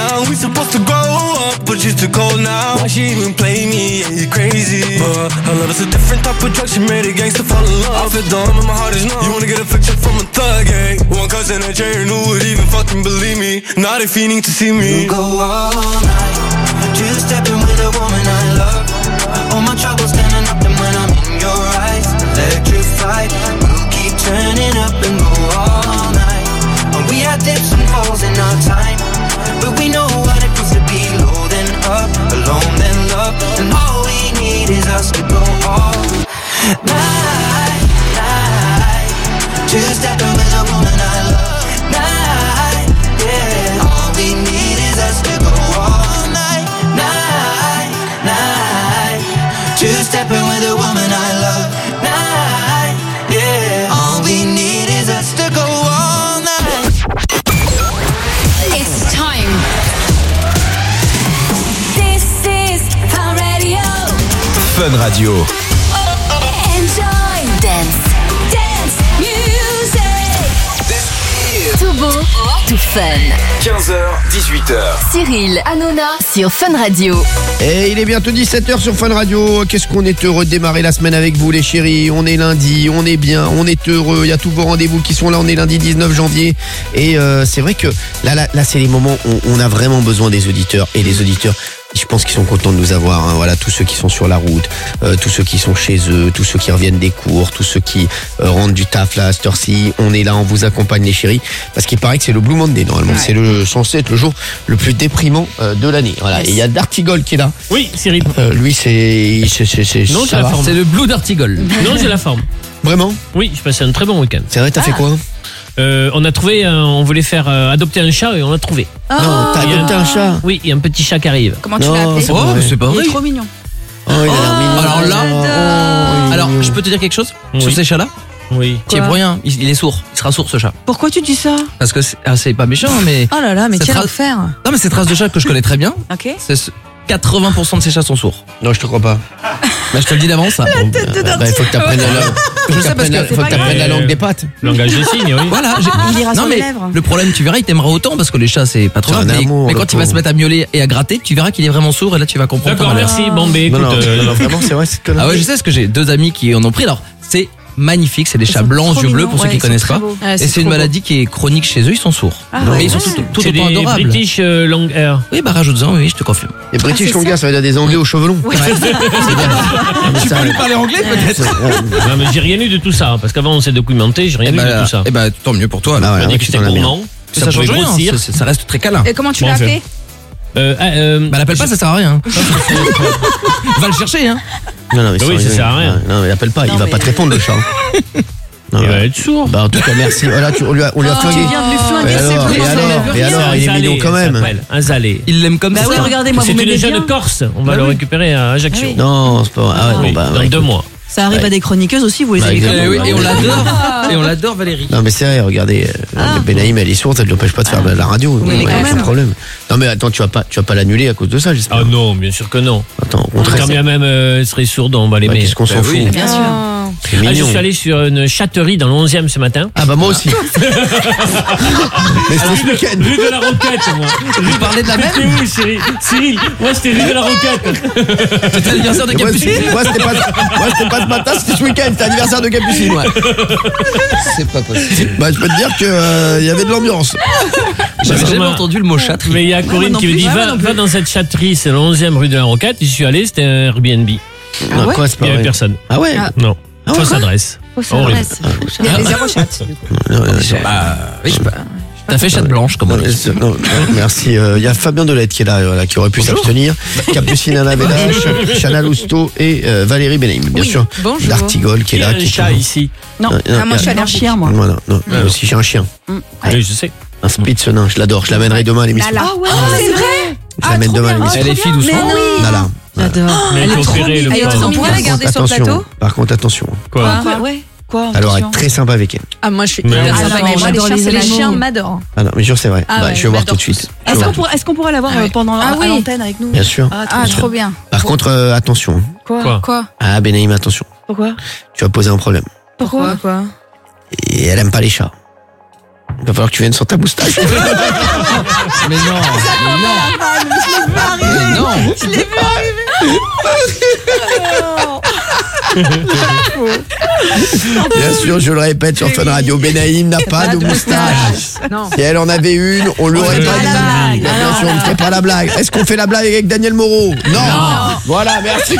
down. We supposed to grow up, but you're too cold now. Why she even play me? Yeah, you crazy. But her love is a different type of drug. She made a gangster fall in love. I feel dumb and my heart is numb. You wanna get a picture from a thug, eh? One cousin that Jerry knew would even fucking believe me. Not if you need to see me. You go all night, just stepping with a woman I love. All my troubles standing up, and when I'm in your eyes, electrified. We'll keep turning up and go all night. And we had dips and falls in our time, but we know what it feels to be low then up, alone then love. And all we need is us to go all night, night. Just stepping with a woman I love. Night, yeah. All we need is us to go all night, night, night. Just stepping with a woman I love. Night, yeah. All we need is us to go all night. It's time. This is Fun Radio. Fun Radio. Enjoy dance, dance music. Tout beau, tout fun. 15h, 18h. Cyril Hanouna sur Fun Radio. Et il est bientôt 17h sur Fun Radio. Qu'est-ce qu'on est heureux de démarrer la semaine avec vous les chéris. On est lundi, on est bien, on est heureux. Il y a tous vos rendez-vous qui sont là. On est lundi 19 janvier. Et c'est vrai que là c'est les moments où on a vraiment besoin des auditeurs. Et les auditeurs, je pense qu'ils sont contents de nous avoir, hein. Voilà, tous ceux qui sont sur la route, tous ceux qui sont chez eux, tous ceux qui reviennent des cours, tous ceux qui rentrent du taf là à cette heure-ci. On est là, on vous accompagne les chéris, parce qu'il paraît que c'est le Blue Monday normalement. Ouais. C'est censé être le jour le plus déprimant de l'année. Voilà. Yes. Et il y a Dartigol qui est là. Oui, Cyril. Lui c'est non, ça la va. forme. C'est le Blue Dartigol. Non, j'ai la forme. Vraiment? Oui, je passais un très bon week-end. C'est vrai, t'as fait quoi? On a trouvé, on voulait faire adopter un chat et on l'a trouvé. Oh, non, t'as adopté un chat? Oui, il y a un petit chat qui arrive. Comment tu l'as appelé? Oh, c'est pas vrai. Il est trop mignon. Oh, il a l'air mignon. Alors là, alors je peux te dire quelque chose sur ces chats-là? Oui. Tiens, pour rien, il est sourd. Il sera sourd ce chat. Pourquoi tu dis ça? Parce que c'est pas méchant, mais. Oh là là, mais quel enfer. Non, mais cette race de chat que je connais très bien. Ok. 80% de ces chats sont sourds. Non, je te crois pas. Bah, je te le dis d'avance. Il faut que t'apprennes la langue. Je sais parce que faut que t'apprennes la langue des pattes. Langage des signes, oui. Voilà. Il ira Non sur mais les lèvres. le problème, tu verras, il t'aimera autant parce que les chats c'est pas trop grave. amour, Mais quand il va se mettre à miauler et à gratter, tu verras qu'il est vraiment sourd et là tu vas comprendre. D'accord, merci. Bon, mais écoute. Non, vraiment, c'est vrai, c'est que. Ah ouais, je sais, parce que j'ai 2 amis qui en ont pris. Alors, c'est magnifique, c'est des chats blancs, yeux bleus pour ceux qui connaissent pas. Et c'est une maladie qui est chronique chez eux, ils sont sourds. Mais ils sont tout c'est autant des adorables. British long hair. Oui, bah rajoute-en, oui, je te confirme. Les British long hair, ça veut dire des Anglais aux cheveux longs. Ouais. Tu peux lui parler anglais peut-être? Non, mais j'ai rien eu de tout ça, parce qu'avant on s'est documenté, j'ai rien eu de tout ça. Eh bah tant mieux pour toi. Ah alors. ouais, On a dit que c'était gourmand, Ça pouvait change rien, grossir. ça reste très câlin. Et comment tu Bon, l'as enfin. appelé? Bah l'appelle pas, ça sert à rien. Va le chercher, hein. Non, mais Oui, ça sert à rien. Non, mais appelle pas, il va pas te répondre le chat. Non, Il va être sourd. Bah en tout cas merci. Voilà, on lui a flingué. Tu viens de lui flinguer Et alors, il est mignon quand même. Un zalé. Il l'aime comme Bah ça. oui, regardez, moi C'est vous une m'aimez jeune bien. Corse. On va le récupérer à Ajaccio. Non, c'est pas. Ah ouais, Oui, bon bah. dans 2 mois. Ça arrive à des chroniqueuses aussi, vous les Bah, aimez exactement. comme Et on l'adore. Et on l'adore, Valérie. Non mais c'est vrai, regardez, Benaïm elle est sourde, ça ne lui empêche pas de faire de la radio. mais quand c'est même. un problème. Non mais attends, tu vas pas l'annuler à cause de ça, j'espère. Ah non, bien sûr que non. Attends, au contraire. Quand bien même elle serait sourde, on va l'aimer. Qu'est-ce qu'on s'en fout? Bien sûr. C'est Ah, je mignon. suis allé sur une chatterie dans le 11e ce matin. Ah bah moi aussi. Mais c'était ce week-end. Rue de la Roquette, moi. Vous parlez de la même? C'était où, Cyril? Moi, c'était rue de la Roquette. C'était l'anniversaire de Moi Capucine. c'était pas ce matin, c'était ce week-end, c'était l'anniversaire de Capucine. Ouais. C'est pas possible. Bah je peux te dire que il y avait de l'ambiance. J'avais Parce jamais qu'on entendu le mot chatterie. Mais il y a Corinne non qui me plus. dit Ah, moi non va dans cette chatterie, c'est le 11e rue de la Roquette. J'y suis allé, c'était un Airbnb. Ah, quoi, c'est Il pas n'y avait vrai. personne. Ah ouais. Non. Ah ouais, Fausse quoi adresse. Ça Horrible. reste. Il y a des zéro chat, du coup. Bah, oui, je sais pas. T'as fait chatte blanche, comme on dit. Non, merci. Il y a Fabien Delette qui est là, voilà, qui aurait pu s'abstenir. Capucine Anna Vella, Chana Lousteau et Valérie Benaïm, bien Oui, sûr. bonjour. Dartigol qui est Il y a là. un Qui chat ici. Non, moi je suis allergique chien, moi. Voilà, non, moi aussi j'ai un chien. Oui, je sais. Un Spitz nain, je l'adore. Je l'amènerai demain à l'émission. Ah ouais, c'est vrai. Je l'amène demain à l'émission. Elle est fille doucement. Nala. J'adore. Mais Elle il est faut trop opérer le mignonne. pauvre. On pourrait la garder sur le Attention. plateau? Par contre, attention. Quoi? Ouais. Quoi? Alors, être très sympa avec elle. Ah, moi je suis Mais hyper oui. sympa. Ah, mais moi J'adore les les chiens animaux. m'adorent. Ah non, mais jure, c'est vrai. Ah Bah, ouais, je vais voir j'adore tout de suite. Je vais Est-ce voir. qu'on pourrait l'avoir pendant à l'antenne avec nous? Bien sûr. Ah, trop bien. Par contre, attention. Quoi? Ah, Benaïm, attention. Pourquoi? Tu vas poser un problème. Pourquoi? Et elle aime pas les chats. Il va falloir que tu viennes sans ta moustache. Mais non. Je l'ai vu arriver. Bien sûr, je le répète sur Fun Radio, Benaïm n'a pas de moustache. Non. Si elle en avait une, on l'aurait pas dit. Bien sûr, on ne fait pas la blague. Est-ce qu'on fait la blague avec Daniel Moreau? Non. Voilà, merci.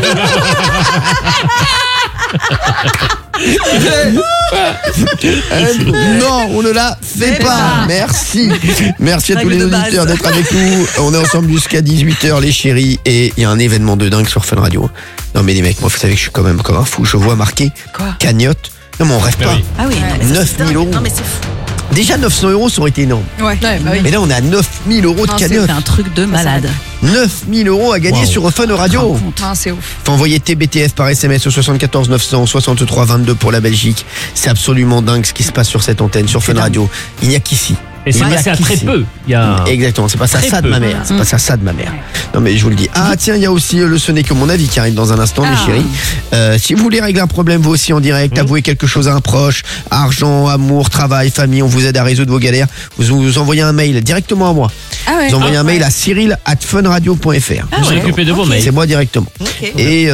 Non, on ne la fait pas. Merci. Merci à tous les auditeurs d'être avec nous. On est ensemble jusqu'à 18h, les chéris. Et il y a un événement de dingue sur Fun Radio. Non, mais les mecs, moi, vous savez que je suis quand même comme un fou. Je vois marqué cagnotte. Non, mais on rêve pas. Ah oui. 9 000 euros. Non, mais c'est fou. Déjà 900 euros, ça aurait été énorme. Ouais. Bah oui. Mais là, on est à 9 000 euros de cagnotte. C'est un truc de malade. 9 000 euros à gagner sur Fun Radio. C'est ouf. Faut envoyer TBTF par SMS au 74 900 63 22 pour la Belgique. C'est absolument dingue ce qui se passe sur cette antenne, sur Fun Radio. Il n'y a qu'ici. Et c'est passé à très peu. Exactement, c'est pas ça de ma mère. C'est pas ça de ma mère. Non mais je vous le dis. Ah tiens, il y a aussi le Ce n'est que mon avis qui arrive dans un instant, les chéris. Si vous voulez régler un problème vous aussi en direct, avouer quelque chose à un proche, argent, amour, travail, famille, on vous aide à résoudre vos galères, vous envoyez un mail directement à moi. Vous envoyez un mail à cyril@funradio.fr. Vous occupez de vos mails. C'est moi directement. Et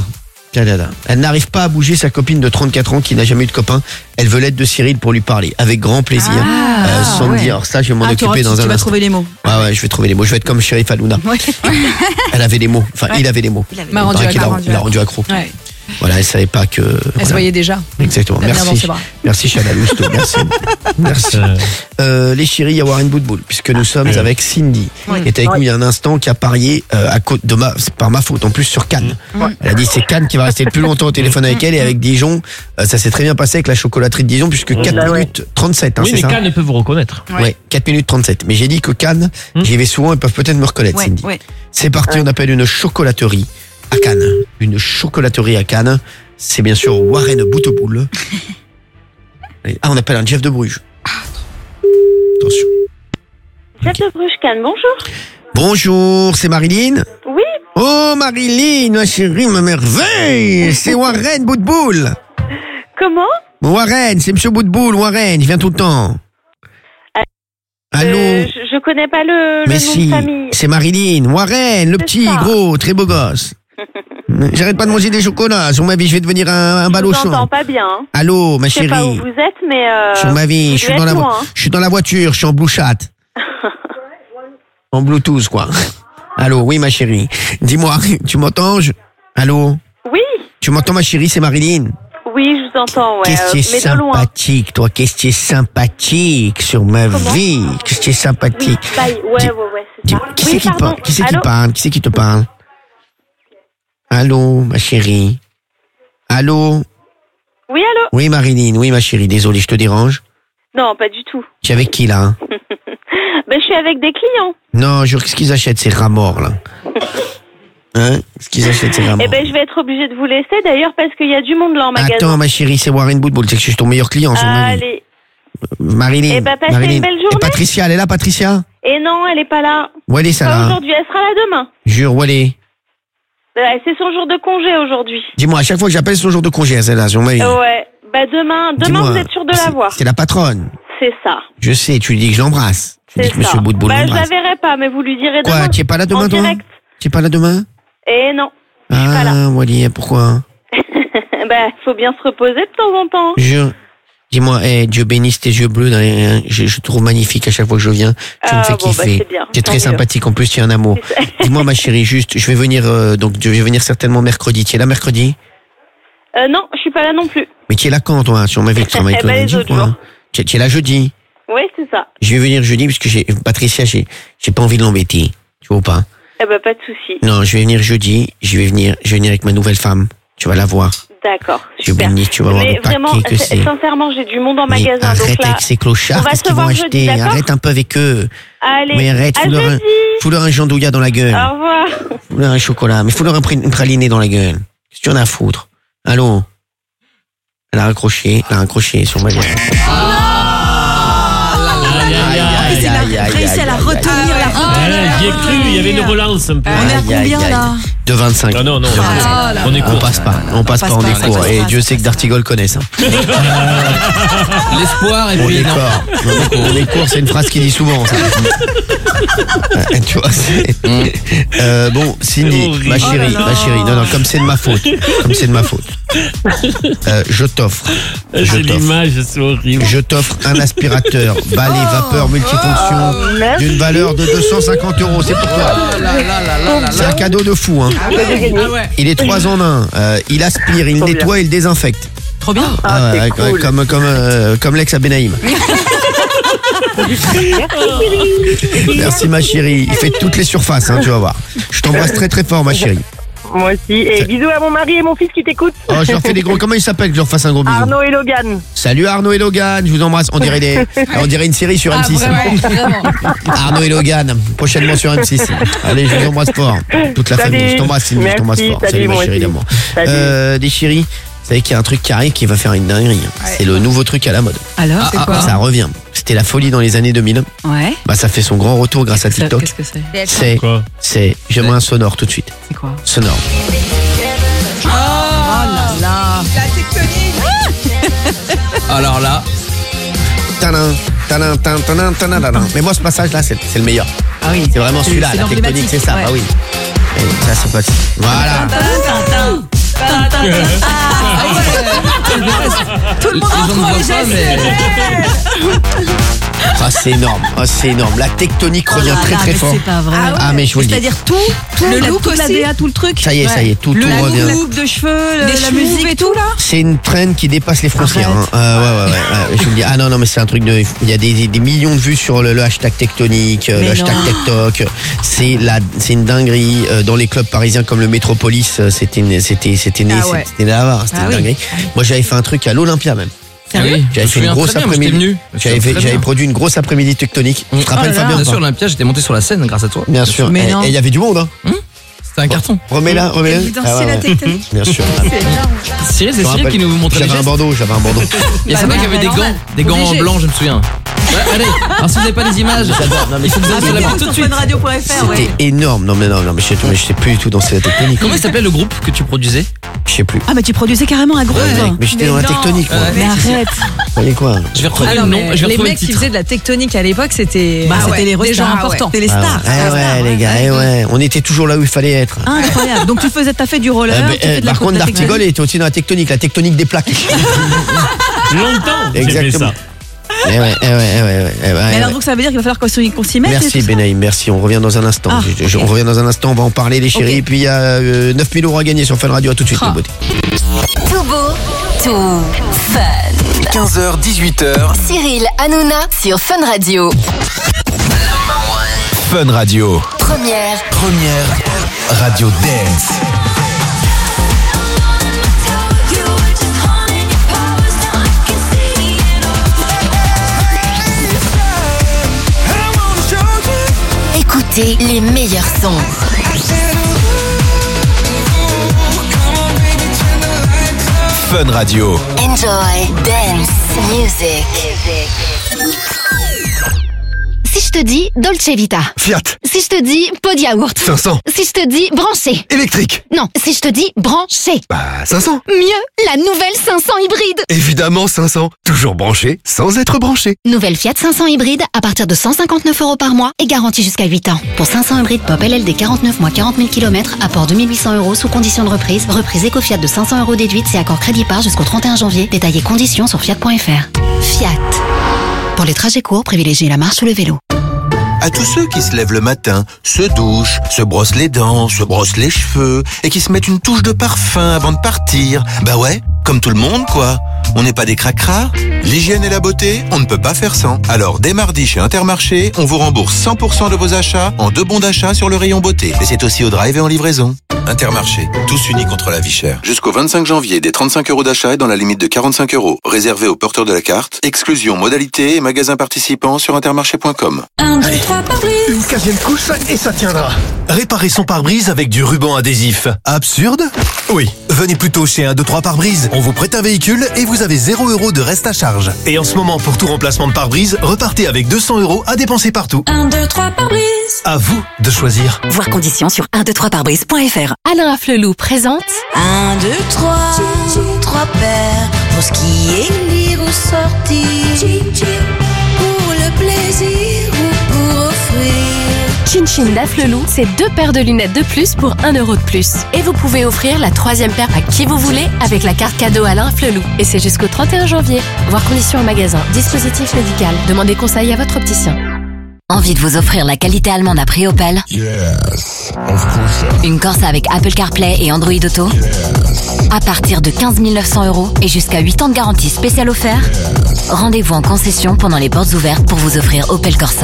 elle n'arrive pas à bouger sa copine de 34 ans qui n'a jamais eu de copain. Elle veut l'aide de Cyril pour lui parler, avec grand plaisir. Sans me dire, ça je vais m'en occuper dans un instant. Tu vas trouver les mots. Ouais, je vais trouver les mots. Je vais être comme Sheriff Halouna. Elle avait les mots. Enfin, il avait les mots. Il l'a rendu accro. Voilà, elle savait pas que. Elle se voyait déjà. Exactement. Merci Chalalousto. Merci. Les chéris, il y a Warren Boutboul, puisque nous sommes avec Cindy, qui était avec nous il y a un instant, qui a parié par ma faute, en plus sur Cannes. Elle a dit c'est Cannes qui va rester le plus longtemps au téléphone avec elle, et avec Dijon, ça s'est très bien passé avec la chocolaterie de Dijon, puisque 4 minutes 37. Oui, mais Cannes peut vous reconnaître. Ouais, 4 minutes 37. Mais j'ai dit que Cannes, j'y vais souvent, ils peuvent peut-être me reconnaître, Cindy. C'est parti, on appelle une chocolaterie à Cannes. Une chocolaterie à Cannes. C'est bien sûr Warren Boutboul. On appelle un Jeff de Bruges. Attention. Jeff de Bruges, Cannes, bonjour. Bonjour, c'est Marilyn? Oui. Oh Marilyn, ma chérie, ma merveille. C'est Warren Boutboul. Comment? Warren, c'est Monsieur Boutboul, Warren, il vient tout le temps. Allô? Je connais pas le nom de famille. C'est Marilyn, Warren, le petit, gros, très beau gosse. J'arrête pas de manger des chocolats. Sur ma vie, je vais devenir un balochon. Je vous entends pas bien. Hein. Allô, ma chérie. Je sais pas où vous êtes, mais sur ma vie, je suis dans la voiture, je suis en Blue Chat. En Bluetooth, quoi. Allô, oui, ma chérie. Dis-moi, tu m'entends? Allô? Oui. Tu m'entends, ma chérie, c'est Marilyn? Oui, je vous entends, ouais. Qu'est-ce qui est sympathique, toi? Qu'est-ce qui est sympathique sur ma vie? Qu'est-ce qui est sympathique? Oui, ouais, c'est ça. Qui c'est qui parle? Qui c'est qui parle? Qui c'est qui te parle? Allô, ma chérie? Allô? Oui, allô? Oui, Marilyn, oui, ma chérie, désolé, je te dérange? Non, pas du tout. Tu es avec qui, là? Je suis avec des clients. Non, jure, qu'est-ce qu'ils achètent, ces rats morts, là? Hein? Ce qu'ils achètent, c'est vraiment. Je vais être obligée de vous laisser d'ailleurs parce qu'il y a du monde là en magasin. Attends, ma chérie, c'est Warren Boutboul, c'est que je suis ton meilleur client sur ma vie. Allez. Marilyn. Passez une belle journée. Et Patricia, elle est là, Patricia? Et non, elle est pas là. Où elle est, ça, pas là? aujourd'hui, elle sera là demain. Jure, où elle est? C'est son jour de congé aujourd'hui. Dis-moi, à chaque fois que j'appelle, c'est son jour de congé, celle-là, sur ma vie. Ouais. Demain vous êtes sûr de la voir. C'est la patronne. C'est ça. Je sais, tu lui dis que je l'embrasse. Tu dis que Monsieur Boutboul l'embrasse. Je la verrai pas, mais vous lui direz demain. Quoi, tu es pas là demain, toi? Tu es pas là demain? Non. Je suis pas là. Wally, pourquoi? Faut bien se reposer de temps en temps. Dis-moi, Dieu bénisse tes yeux bleus. Je te trouve magnifique à chaque fois que je viens. Tu me fais kiffer. Tu es très sympathique. En plus, tu es un amour. Dis-moi, ma chérie, juste, je vais venir certainement mercredi. Tu es là mercredi? Non, je suis pas là non plus. Mais tu es là quand, toi? Sur ma vie, tu travailles les autres jours. Tu es là jeudi? Oui, c'est ça. Je vais venir jeudi parce que Patricia, j'ai pas envie de l'embêter. Tu vois ou pas? Pas de souci. Non, je vais venir jeudi. Je vais venir avec ma nouvelle femme. Tu vas la voir. D'accord. Dieu béni, tu vas voir le paquet que c'est. Sincèrement, j'ai du monde en magasin. Arrête donc là, avec ces clochards, qu'est-ce qu'ils vont acheter? Jeudi, arrête un peu avec eux. Allez, mais arrête, fous-leur un jandouilla dans la gueule. Au revoir. Fous-leur un chocolat, mais fous-leur une pralinée dans la gueule. Qu'est-ce que tu en as à foutre? Allô? Elle a raccroché sur ma gueule. Elle a réussi à la retenir, J'y ai cru, il y avait une relance un peu. On est à combien là? De 25. Ah non, on est On court. passe pas, on passe pas, on est court. Et Dieu sait que D'Artigol connaît ça. L'espoir et On puis est non. court. On est court, c'est une phrase qu'il dit souvent. Ça. Tu vois, bon, Cindy, ma chérie, non, comme c'est de ma faute. Je t'offre. C'est l'image, c'est horrible. Je t'offre un aspirateur balai vapeur multifonction merci. d'une valeur de 250 €. C'est pour toi. C'est un cadeau de fou. Hein. Il est 3 en 1. Il aspire, il nettoie, il désinfecte. Trop bien. Ah, c'est cool. Comme l'ex à Benaïm. Merci ma chérie. Il fait toutes les surfaces, hein, tu vas voir. Je t'embrasse très très fort ma chérie. Moi aussi. Et bisous à mon mari et mon fils qui t'écoutent. Oh, je leur fais des gros. Comment il s'appelle que je leur fasse un gros bisou? Arnaud et Logan. Salut Arnaud et Logan, je vous embrasse. On dirait une série sur M6. Vraiment. Arnaud et Logan, prochainement sur M6. Allez, je vous embrasse fort. Toute la Salut. famille. Je t'embrasse, Cindy, je t'embrasse Merci, fort. salut, Salut ma moi chérie aussi. d'amour. Salut. Des chéris, vous savez qu'il y a un truc qui arrive qui va faire une dinguerie. C'est le nouveau truc à la mode. Alors, c'est quoi? Ça revient. C'était la folie dans les années 2000. Ouais. Bah, ça fait son grand retour grâce à TikTok. Qu'est-ce que c'est? Quoi? J'aimerais un sonore tout de suite. C'est quoi? Sonore. Oh là là. La tectonique. Alors là, Tadam, tadam, tadam, tadam, tadam, tadam. Mais moi, ce passage-là, c'est le meilleur. Ah oui. C'est vraiment celui-là, c'est la tectonique, l'emblématique, c'est ça. ouais. Bah oui. Et ça, c'est pas. Voilà. Tout le monde les gens ne voient pas, mais Ah, c'est énorme. Ah, c'est énorme. La tectonique revient très très fort. C'est pas vrai. Ah, mais je vous le dis. C'est-à-dire tout Le la, look toute la aussi. DA, tout le truc. Ça y est, tout Le revient. la coupe de cheveux, Les la cheveux musique et tout là. C'est une trend qui dépasse les frontières. Arrête. Ouais. Je vous le dis. Ah non, mais c'est un truc de. Il y a des millions de vues sur le hashtag tectonique, Mais le hashtag non. TikTok. C'est une dinguerie. Dans les clubs parisiens comme le Métropolis, c'était né, Ah ouais. c'était là-bas. C'était Ah une oui. dinguerie. Moi, j'avais fait un truc à l'Olympia même. ah oui, J'avais fait une grosse après-midi. J'avais produit une grosse après-midi tectonique. Tu te rappelles, Oh là là. Fabien? Bien sûr, l'Olympia, j'étais monté sur la scène grâce à toi. Bien sûr. Mais Et non. il y avait du monde, hein. C'était un carton. Remets-la. Et vous dansez la tectonique. Bien sûr. Cyril, c'est Je me Cyril rappelle, qui nous montrait les J'avais un gestes. bandeau. Il y a certains qui avaient des gants en blanc, je me souviens. Ouais, allez, alors si vous n'avez pas les images, il faut que vous allez sur la pub tout de suite. funradio.fr, ouais. C'était énorme. Non, mais je sais plus du tout danser la tectonique. Comment il s'appelait le groupe que tu produisais? Je sais plus. Ah, mais tu produisais carrément un groupe. Mais j'étais dans la tectonique, moi. Mais arrête. Vous voyez quoi? Je vais retrouver Ah le non, nom, mais je vais les retrouver le mecs qui titre. faisaient de la tectonique à l'époque, c'était Bah, c'était les des gens stars, importants. C'était les stars. Les gars, ouais. On était toujours là où il fallait être. Incroyable. Donc t'as fait du roller. tu fais de la Par contre, de la D'Artigol était aussi dans la tectonique des plaques. Longtemps, j'ai fait Exactement. ça. Ouais. Mais alors donc ça veut dire qu'il va falloir qu'on s'y mette. Merci et tout ça. Benaïm, merci. On revient dans un instant. Ah, On revient dans un instant, on va en parler les chéris. Ok. Et puis il y a 9000 € à gagner sur Fun Radio. À tout de suite, Ah. les beautés. Tout beau, tout fun. 15h, 18h, Cyril Hanouna sur Fun Radio. Fun Radio. Première. Radio Dance. Écoutez les meilleurs sons. Fun Radio. Enjoy dance music. Si je te dis Dolce Vita, Fiat, si je te dis pot de yaourt, 500. si je te dis branché, Électrique, non, si je te dis branché, bah 500. mieux, la nouvelle 500 hybride. Évidemment 500. Toujours branché sans être branché. Nouvelle Fiat 500 hybride à partir de 159 € par mois et garantie jusqu'à 8 ans. Pour 500 hybride Pop LLD 49 mois 40 000 km, apport 2800 € sous condition de reprise. Reprise éco-Fiat de 500 € déduite si accord crédit par jusqu'au 31 janvier. Détaillés conditions sur fiat.fr. Fiat. Pour les trajets courts, privilégiez la marche ou le vélo. À tous ceux qui se lèvent le matin, se douchent, se brossent les dents, se brossent les cheveux et qui se mettent une touche de parfum avant de partir. Bah ouais, comme tout le monde quoi. On n'est pas des cracras. L'hygiène et la beauté, on ne peut pas faire sans. Alors dès mardi chez Intermarché, on vous rembourse 100% de vos achats en 2 bons d'achat sur le rayon beauté. Et c'est aussi au drive et en livraison. Intermarché, tous unis contre la vie chère. Jusqu'au 25 janvier, des 35 € d'achat et dans la limite de 45 €. Réservé aux porteurs de la carte. Exclusion, modalité et magasins participants sur intermarché.com. Une 15e couche et ça tiendra. Réparer son pare-brise avec du ruban adhésif. Absurde? Oui. Venez plutôt chez 1, 2, 3 pare-brise. On vous prête un véhicule et vous avez 0 € de reste à charge. Et en ce moment, pour tout remplacement de pare-brise, repartez avec 200 € à dépenser partout. 1, 2, 3 pare-brise. À vous de choisir. Voir conditions sur 123parbrise.fr. Alain Afflelou présente 1, 2, 3, 3 paires pour ce qui est lire ou sortir, pour le plaisir ou pour offrir. Chin Chin d'Afflelou, c'est 2 paires de lunettes de plus pour 1 € de plus. Et vous pouvez offrir la 3e paire à qui vous voulez avec la carte cadeau Alain Afflelou. Et c'est jusqu'au 31 janvier. Voir conditions en magasin. Dispositif médical. Demandez conseil à votre opticien. Envie de vous offrir la qualité allemande à prix Opel? Yes, of course. Une Corsa avec Apple CarPlay et Android Auto? Yes. À partir de 15 900 € et jusqu'à 8 ans de garantie spéciale offert? Yes. Rendez-vous en concession pendant les portes ouvertes pour vous offrir Opel Corsa.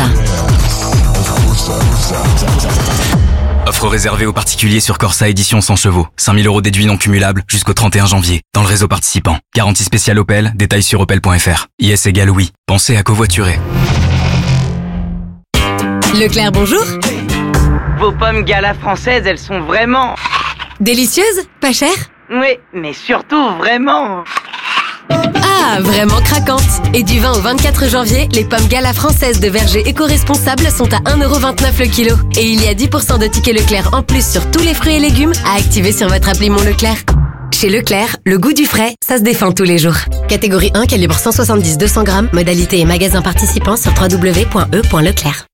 Offre réservée aux particuliers sur Corsa édition 100 chevaux. 5 000 € déduits non cumulables jusqu'au 31 janvier. Dans le réseau participant. Garantie spéciale Opel, détails sur opel.fr. IS égale oui. Pensez à covoiturer. Leclerc, bonjour. Vos pommes Gala françaises, elles sont vraiment... Délicieuses? Pas chères? Oui, mais surtout vraiment... Ah, vraiment craquantes. Et du 20 au 24 janvier, les pommes Gala françaises de verger éco-responsables sont à 1,29 € le kilo. Et il y a 10% de tickets Leclerc en plus sur tous les fruits et légumes à activer sur votre appli Mon Leclerc. Chez Leclerc, le goût du frais, ça se défend tous les jours. Catégorie 1, calibre 170-200 grammes. Modalité et magasin participants sur www.e.leclerc.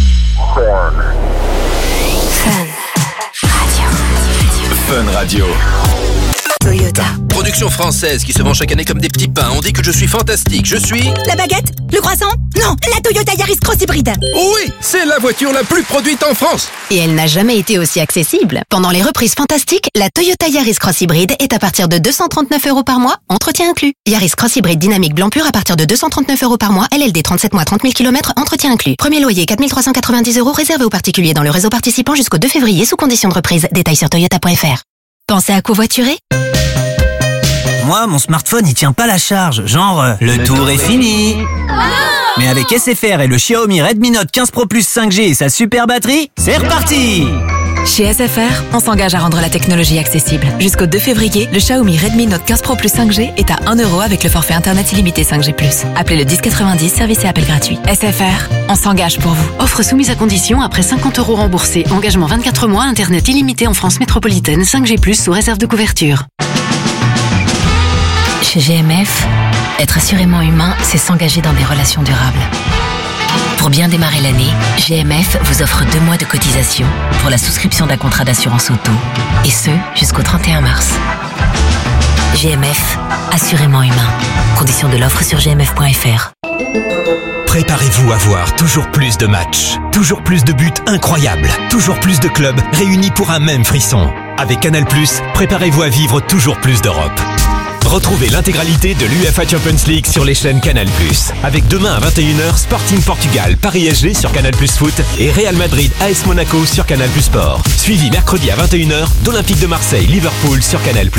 Fun Radio. Toyota. Production française qui se vend chaque année comme des petits pains. On dit que je suis fantastique. Je suis... La baguette? Le croissant? Non, la Toyota Yaris Cross Hybride. Oui, c'est la voiture la plus produite en France. Et elle n'a jamais été aussi accessible. Pendant les reprises fantastiques, la Toyota Yaris Cross Hybride est à partir de 239 € par mois, entretien inclus. Yaris Cross Hybride dynamique blanc pur à partir de 239 € par mois, LLD 37 mois, 30 000 km, entretien inclus. Premier loyer 4 390 € réservé aux particuliers dans le réseau participant jusqu'au 2 février sous condition de reprise. Détails sur toyota.fr. Pensez à covoiturer? Moi, mon smartphone, il tient pas la charge. Genre, le tour est fini. Mais avec SFR et le Xiaomi Redmi Note 15 Pro Plus 5G et sa super batterie, c'est reparti! Chez SFR, on s'engage à rendre la technologie accessible. Jusqu'au 2 février, le Xiaomi Redmi Note 15 Pro Plus 5G est à 1 € avec le forfait internet illimité 5G+. Appelez le 1090, service et appel gratuit. SFR, on s'engage pour vous. Offre soumise à condition après 50 € remboursés. Engagement 24 mois, internet illimité en France métropolitaine, 5G+, sous réserve de couverture. Chez GMF, être assurément humain, c'est s'engager dans des relations durables. Pour bien démarrer l'année, GMF vous offre 2 mois de cotisation pour la souscription d'un contrat d'assurance auto. Et ce, jusqu'au 31 mars. GMF, assurément humain. Conditions de l'offre sur gmf.fr. Préparez-vous à voir toujours plus de matchs, toujours plus de buts incroyables, toujours plus de clubs réunis pour un même frisson. Avec Canal+, préparez-vous à vivre toujours plus d'Europe. Retrouvez l'intégralité de l'UEFA Champions League sur les chaînes Canal+. Avec demain à 21h, Sporting Portugal, Paris SG sur Canal+ Foot et Real Madrid AS Monaco sur Canal+ Sport. Suivi mercredi à 21h d'Olympique de Marseille, Liverpool sur Canal+.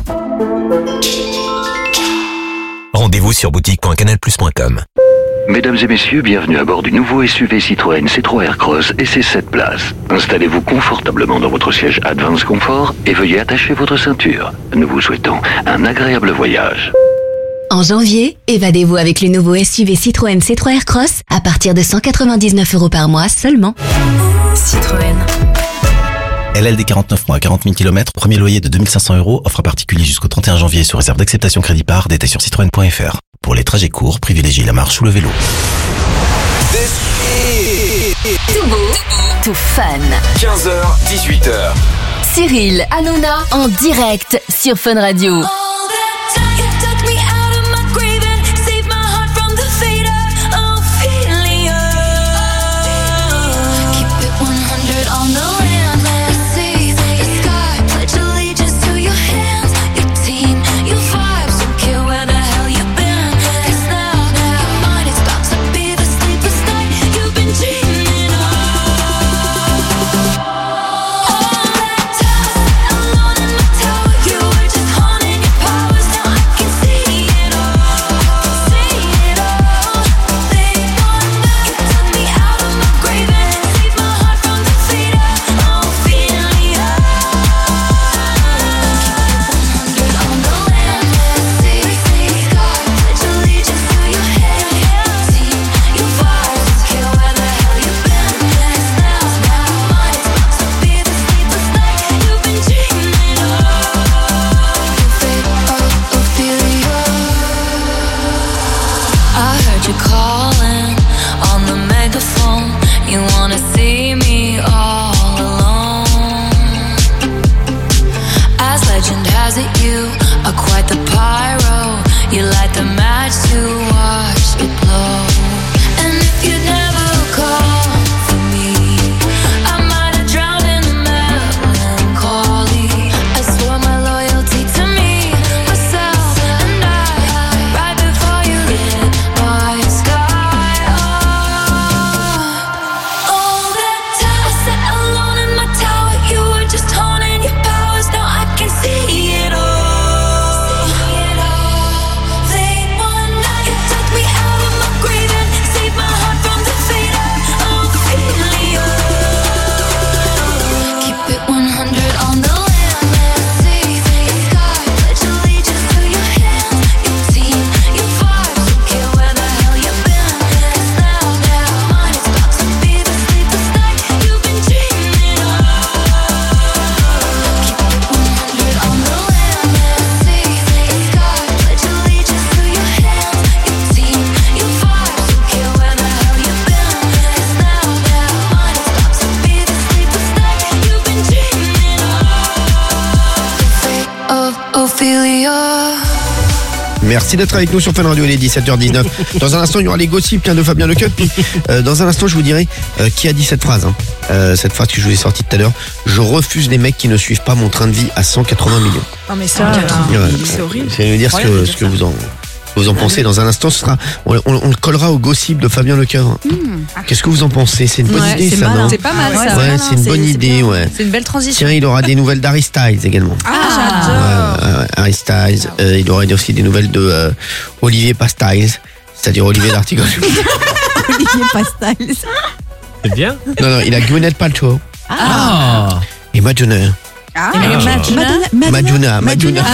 Rendez-vous sur boutique.canalplus.com. Mesdames et messieurs, bienvenue à bord du nouveau SUV Citroën C3 Aircross et ses 7 places. Installez-vous confortablement dans votre siège Advance Comfort et veuillez attacher votre ceinture. Nous vous souhaitons un agréable voyage. En janvier, évadez-vous avec le nouveau SUV Citroën C3 Aircross à partir de 199 € par mois seulement. Citroën. LLD 49 mois, 40 000 km, premier loyer de 2500 €, offre à particulier jusqu'au 31 janvier sous réserve d'acceptation crédit par, détail sur citroën.fr. Pour les trajets courts, privilégiez la marche ou le vélo. Tout beau, tout fun. 15h, 18h. Cyril Hanouna en direct sur Fun Radio. Merci d'être avec nous sur Fun Radio, il est 17h19. Dans un instant, il y aura les gossips de Fabien Lecoeuf. Puis, dans un instant, je vous dirai qui a dit cette phrase. Cette phrase que je vous ai sortie tout à l'heure. Je refuse les mecs qui ne suivent pas mon train de vie à 180 millions. Non mais ça, c'est horrible. C'est me dire ce que vous en pensez. Dans un instant, on le collera au gossip de Fabien Lecoeuf. Qu'est-ce que vous en pensez? C'est une bonne idée, ça, non? C'est pas mal, ça. Ouais, c'est une bonne idée, ouais. C'est une belle transition. Tiens, il aura des nouvelles d'Harry Styles également. J'adore. Harry Styles. Il aura aussi des nouvelles de Olivier Pastyles, c'est-à-dire Olivier d'Artigol. Olivier Pastyles. C'est bien. Non, il a Gwyneth Paltrow. Et Madonna. Madonna.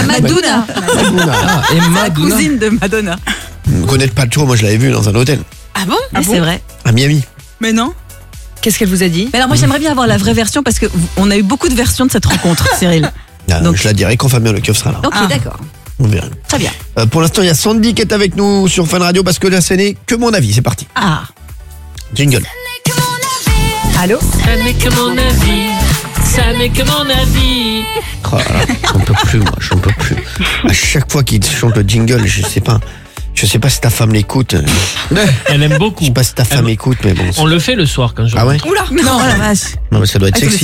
Et Madonna. Cousine de Madonna. Gwyneth Paltrow, moi je l'avais vue dans un hôtel. Ah bon? C'est vrai. À Miami. Mais non. Qu'est-ce qu'elle vous a dit? Mais alors moi j'aimerais bien avoir la vraie version parce qu'on a eu beaucoup de versions de cette rencontre, Cyril. Donc je la dirai quand Fabien Lecoeuf sera là. Ok, d'accord. On verra. Très bien. Pour l'instant, il y a Sandy qui est avec nous sur Fun Radio parce que là, ce n'est que mon avis. C'est parti. Jingle. Allô? Ça n'est que mon avis. Ça n'est que mon avis. Oh là là, j'en peux plus, moi, j'en peux plus. À chaque fois qu'il chante le jingle, je sais pas si ta femme l'écoute. Elle aime beaucoup. Je sais pas si ta femme écoute, mais bon. On le fait le soir quand je rentre. Ah ouais? Oula, non, la vache. Non, mais ça doit être sexy,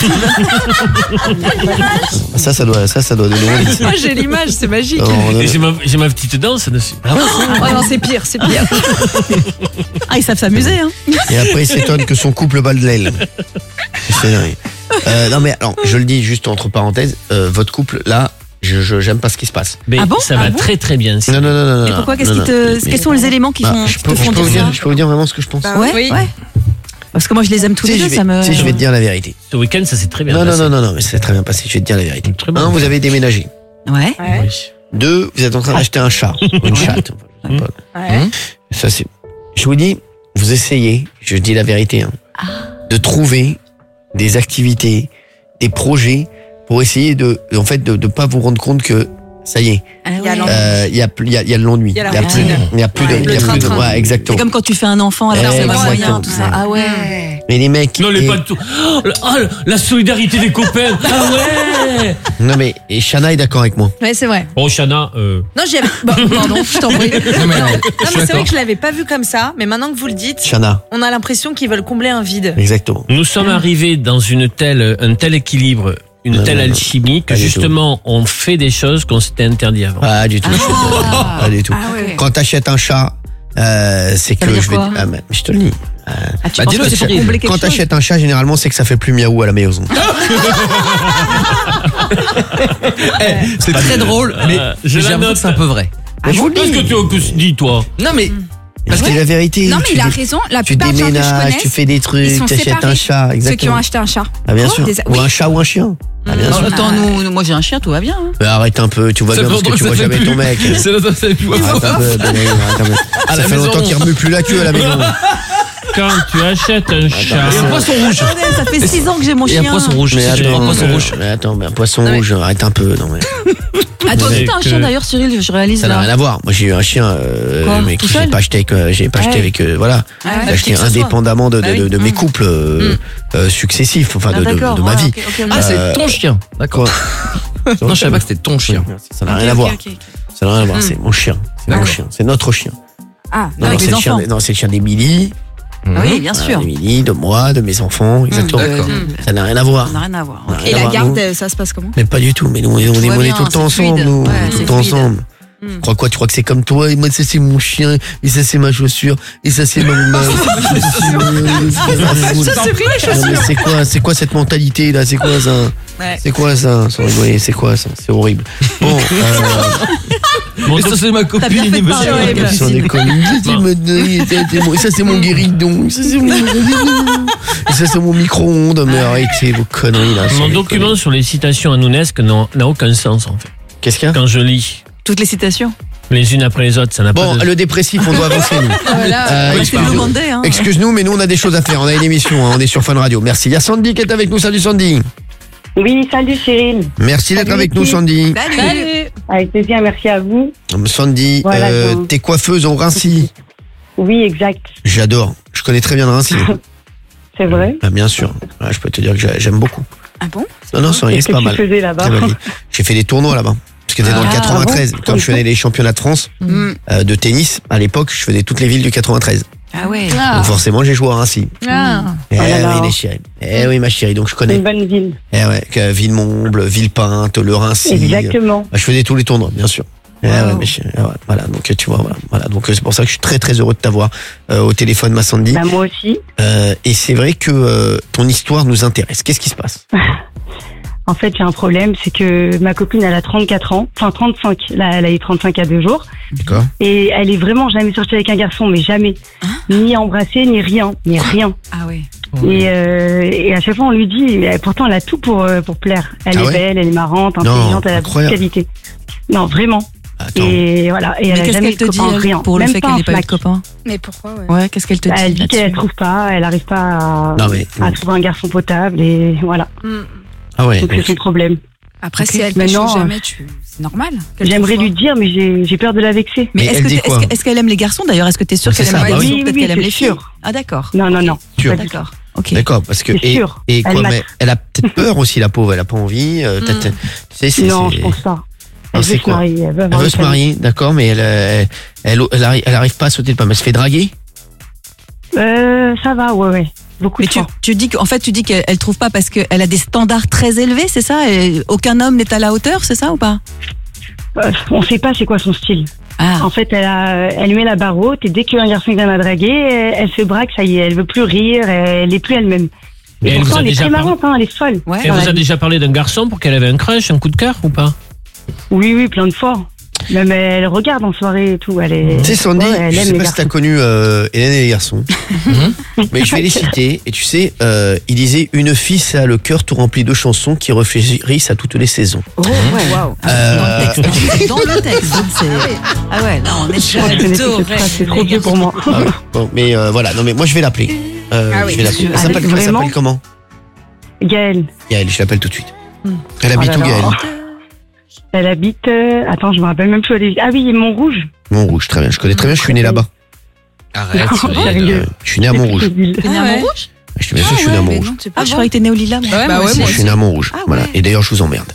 ça. Ça doit donner envie. Moi, j'ai l'image, c'est magique. Et j'ai ma petite danse dessus. Non, c'est pire. Ils savent s'amuser, hein. Et après, il s'étonne que son couple bat de l'aile. Non, mais alors, je le dis juste entre parenthèses, votre couple, là, j'aime pas ce qui se passe. Mais ça va très très bien. Non. Et pourquoi? Quels sont les éléments qui te font dire ça? Je peux vous dire vraiment ce que je pense. Ouais. Parce que moi je les aime tous les deux, ça me. Si, je vais te dire la vérité. Ce week-end, ça s'est très bien passé. Non, mais ça s'est très bien passé. Je vais te dire la vérité. Un, vous avez déménagé. Ouais. Deux, vous êtes en train d'acheter un chat. Une chatte. Ça, c'est. Je vous dis, vous essayez, je dis la vérité, de trouver des activités, des projets pour essayer de pas vous rendre compte que ça y est. Il y a l'ennui. Il y a plus de. Ouais, exactement. C'est comme quand tu fais un enfant, alors c'est pas moyen, tout ça. Ah ouais. Mais les mecs. Non, pas tout. La solidarité des copains. Ah ouais. Non, mais et Shana est d'accord avec moi. Ouais, c'est vrai. Oh, Shana. Non, pardon, je t'en prie. Non, mais c'est vrai que je l'avais pas vu comme ça, mais maintenant que vous le dites, Shana, on a l'impression qu'ils veulent combler un vide. Exactement. Nous sommes arrivés dans un tel équilibre, une telle alchimie que justement on fait des choses qu'on s'était interdit avant. Pas du tout. Pas du tout. Quand t'achètes un chat, c'est que je vais. Je te le dis. Dis-le, c'est pour combler quelque chose. Quand t'achètes un chat, généralement, c'est que ça fait plus miaou à la maison. C'est très drôle, mais j'avoue que c'est un peu vrai. Je vous dis. Qu'est-ce que tu dis, toi? Non, mais. Parce que la vérité. Non, mais il a raison. La plupart des gens que je connais, tu fais des trucs, t'achètes un chat, exactement. Ceux qui ont acheté un chat. Ah, bien sûr. Ou un chat ou un chien. Ah, bien sûr. Attends, moi j'ai un chien, tout va bien. Arrête un peu, tu vois bien parce que tu vois jamais ton mec. C'est longtemps que ça fait plus. Ça fait longtemps qu'il remue plus la queue à la maison. Quand tu achètes un chat. Et un poisson rouge. Ça fait 6 ans que j'ai mon chien. Et un poisson rouge. Mais attends, un poisson rouge, arrête un peu. Non, mais. Toi aussi t'as un chien d'ailleurs, Cyril, je réalise. Ça n'a rien à voir. Moi j'ai eu un chien, mais que j'ai pas acheté avec. Voilà. J'ai acheté indépendamment de mes couples successifs, enfin de ma vie. Ah, c'est ton chien. D'accord. Non, je savais pas que c'était ton chien. Ça n'a rien à voir. Ça n'a rien à voir. C'est mon chien. C'est mon chien. C'est notre chien. Ah, avec les enfants. Non, c'est le chien d'Émilie. Oui, bien sûr. D'Émilie, de moi, de mes enfants, exactement. Ça n'a rien à voir. Ça n'a rien à voir. Et la garde, ça se passe comment? Mais pas du tout. Mais nous, on est tout le temps ensemble, nous. Tout le temps ensemble. Tu crois quoi? Tu crois que c'est comme toi? Et moi, ça c'est mon chien. Et ça c'est ma chaussure. Et ça c'est ma C'est quoi cette mentalité là? C'est quoi ça? C'est quoi ça? C'est quoi ça? C'est horrible. Bon. Et ça c'est ma copine. Ils sont des conneries. Et ça c'est mon guéridon. Et ça c'est mon micro-ondes. Mais arrêtez vos conneries là. Mon document sur les citations à Nounesque n'a aucun sens en fait. Qu'est-ce qu'il y a? Quand je lis toutes les citations les unes après les autres, ça n'a pas de... Bon, le dépressif, on doit avancer, nous. Excuse-nous, mais nous, on a des choses à faire. On a une émission, on est sur Fun Radio. Merci. Il y a Sandy qui est avec nous. Salut, Sandy. Oui, salut, Cyril. Merci d'être avec nous, Sandy. Salut. Avec plaisir, merci à vous. Sandy, t'es coiffeuse au Rincy. Oui, exact. J'adore. Je connais très bien le Rincy. C'est vrai? Bien sûr. Je peux te dire que j'aime beaucoup. Ah bon? Non, c'est pas mal. Qu'est-ce que tu faisais là-bas? J'ai fait des tournois là-bas. que t'es dans le 93. Quand je faisais les championnats de France de tennis, à l'époque, je faisais toutes les villes du 93. Ah ouais. Donc forcément, j'ai joué à Reims. Oui, les chéris. Oui, ma chérie, donc je connais. Une bonne ville. Que Villemomble, Villepinte, le Reims. Exactement. Je faisais tous les tournois, bien sûr. Mes chéris. Voilà, donc tu vois, voilà. Donc c'est pour ça que je suis très très heureux de t'avoir au téléphone, ma Sandy. Bah, moi aussi. Et c'est vrai que ton histoire nous intéresse. Qu'est-ce qui se passe? En fait, j'ai un problème, c'est que ma copine, elle a 34 ans, enfin 35, là, elle a eu 35 à 2 jours. D'accord. Et elle est vraiment jamais sortie avec un garçon, mais jamais. Ni embrassé, ni rien. Ah ouais. Et à chaque fois, on lui dit, pourtant, elle a tout pour plaire. Elle est belle, elle est marrante, intelligente, elle a beaucoup de qualités. Non, vraiment. Attends. Et voilà. Et elle a jamais eu de copain, rien. Pour le Même fait pas qu'elle un n'ait pas eu de flac. copain? Mais pourquoi, Ouais, qu'est-ce qu'elle te dit? Elle dit qu'elle trouve pas, elle arrive pas à trouver un garçon potable, et voilà. Ah ouais. Donc c'est son problème. Après, si elle Maintenant, pêche jamais, c'est normal. J'aimerais lui dire, mais j'ai peur de la vexer. Mais est-ce qu'elle aime les garçons d'ailleurs? Est-ce que tu es sûr qu'elle aime les garçons? Oui, Peut-être qu'elle aime c'est les filles. sûr. Ah d'accord. Non. Sûr. D'accord. Ok. D'accord, parce que C'est sûr. et quoi, Elle mais elle a peut-être peur aussi, la pauvre. Elle a pas envie. Non, je pense pas. Elle veut se marier. Elle veut se marier, d'accord, mais elle arrive pas à sauter le pas. Mais elle se fait draguer? Ça va, ouais. Beaucoup de fois. Tu dis qu'elle trouve pas parce qu'elle a des standards très élevés, c'est ça? Et aucun homme n'est à la hauteur, c'est ça ou pas? On sait pas c'est quoi son style. En fait, elle met la barre haute et dès qu'un garçon vient la draguer, elle se braque, ça y est, elle veut plus rire, elle est plus elle-même. Mais Et pourtant, elle est très marrante, elle est folle. Elle vous a déjà parlé d'un garçon pour qu'elle avait un crush, un coup de cœur ou pas? Oui, plein de fois. Même elle regarde en soirée et tout. Elle est. Tu sais, Sandy, elle je aime sais les pas si t'as garçons. connu Hélène et les garçons, mais je vais les citer. Et tu sais, il disait une fille, ça a le cœur tout rempli de chansons qui réfléchissent à toutes les saisons. Oh, ouais, waouh. Dans le texte. Ah ouais, là on est sur c'est trop vieux pour moi. Ah ouais. Bon, mais voilà, non mais moi je vais l'appeler. Je vais l'appeler. Elle s'appelle comment? Gaëlle. Gaëlle, je l'appelle tout de suite. Elle habite où, Gaëlle? Elle habite. Attends, je me rappelle même plus. Ah oui, Montrouge. Montrouge, très bien. Je connais très bien, je suis né là-bas. Arrête, je suis né à Montrouge. T'es né à Montrouge? Je te dis, je suis né à Montrouge. Ah, je croyais que t'es né au Lilas. Je suis né à Montrouge. Voilà. Et d'ailleurs, je vous emmerde.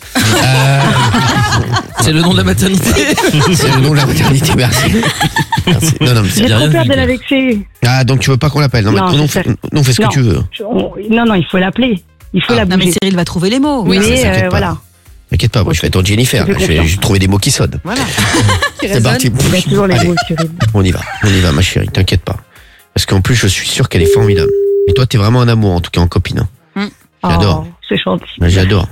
C'est le nom de la maternité. C'est le nom de la maternité, merci. Non, mais J'ai trop peur de la vexer. Ah, donc tu veux pas qu'on l'appelle? Non, fais ce que tu veux. Non, il faut l'appeler. Il faut la bouger. Non, mais Cyril va trouver les mots. Oui, mais voilà. T'inquiète pas, moi je vais être ton Jennifer. Je vais trouver des mots qui sonnent. Voilà. C'est parti. Allez, on y va, ma chérie, t'inquiète pas. Parce qu'en plus, je suis sûr qu'elle est formidable. Et toi, t'es vraiment un amour, en tout cas en copine. J'adore. C'est gentil. J'adore.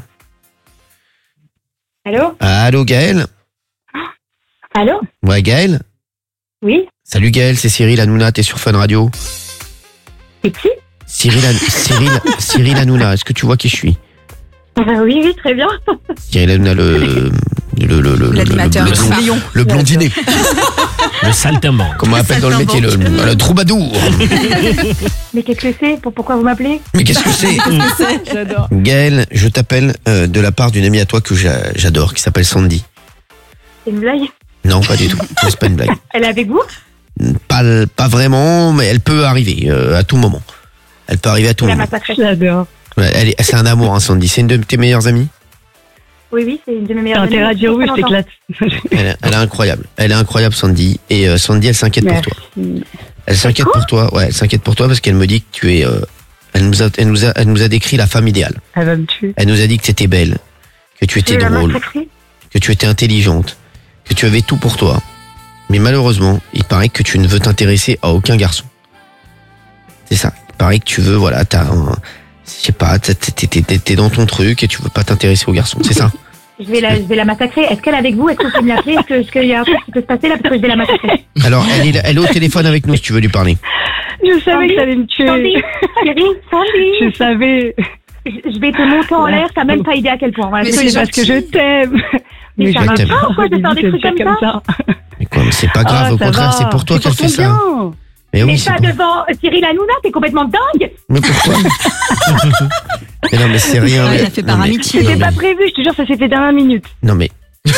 Allô? Allô, Gaëlle? Allô? Ouais, Gaëlle? Oui? Salut Gaëlle, c'est Cyril Hanouna, t'es sur Fun Radio. C'est qui? Cyril Hanouna, est-ce que tu vois qui je suis? Oui, très bien. Cyril Hanouna, l'animateur, le blondinet. Le saltimbanque. Comment on appelle dans le métier, le troubadour. Mais qu'est-ce que c'est? Pourquoi vous m'appelez? Mais qu'est-ce que c'est? J'adore. Gaëlle, je t'appelle de la part d'une amie à toi que j'adore, qui s'appelle Sandy. C'est une blague? Non, pas du tout. C'est pas une blague. Elle est avec vous? Pas vraiment, mais elle peut arriver à tout moment. Elle peut arriver à tout moment. J'adore. C'est un amour, hein, Sandy. C'est une de tes meilleures amies? Oui, c'est une de mes meilleures amies. Radio Rouge, je t'éclate. Elle est incroyable. Elle est incroyable, Sandy. Et Sandy, elle s'inquiète pour toi. Elle s'inquiète pour toi. Ouais, elle s'inquiète pour toi parce qu'elle me dit que tu es. Elle nous a décrit la femme idéale. Elle va me tuer. Elle nous a dit que tu étais belle, que tu étais drôle, que tu étais intelligente, que tu avais tout pour toi. Mais malheureusement, il paraît que tu ne veux t'intéresser à aucun garçon. C'est ça. Il paraît que tu veux, voilà, je sais pas, t'es dans ton truc et tu veux pas t'intéresser aux garçons, c'est ça? Je vais la massacrer. Est-ce qu'elle est avec vous? Est-ce que vous pouvez me l'appeler? Est-ce qu'il y a un truc qui peut se passer là? Parce que je vais la massacrer. Alors, elle est au téléphone avec nous si tu veux lui parler. Je savais que ça allait me tuer. Sandy. Je savais. Je vais te monter en l'air, t'as même pas idée à quel point. Voilà, Mais c'est parce que je t'aime. Mais ça je va t'aime. pas, quoi, de faire des trucs comme ça? Mais quoi, mais c'est pas grave, au contraire, c'est pour toi qu'elle fait ça. Mais oui, pas devant Cyril Hanouna, t'es complètement dingue. Mais pourquoi? Mais non, mais c'est rien. Elle a fait par amitié. C'était pas prévu, je te jure, ça s'est fait dernière minute. Non, mais.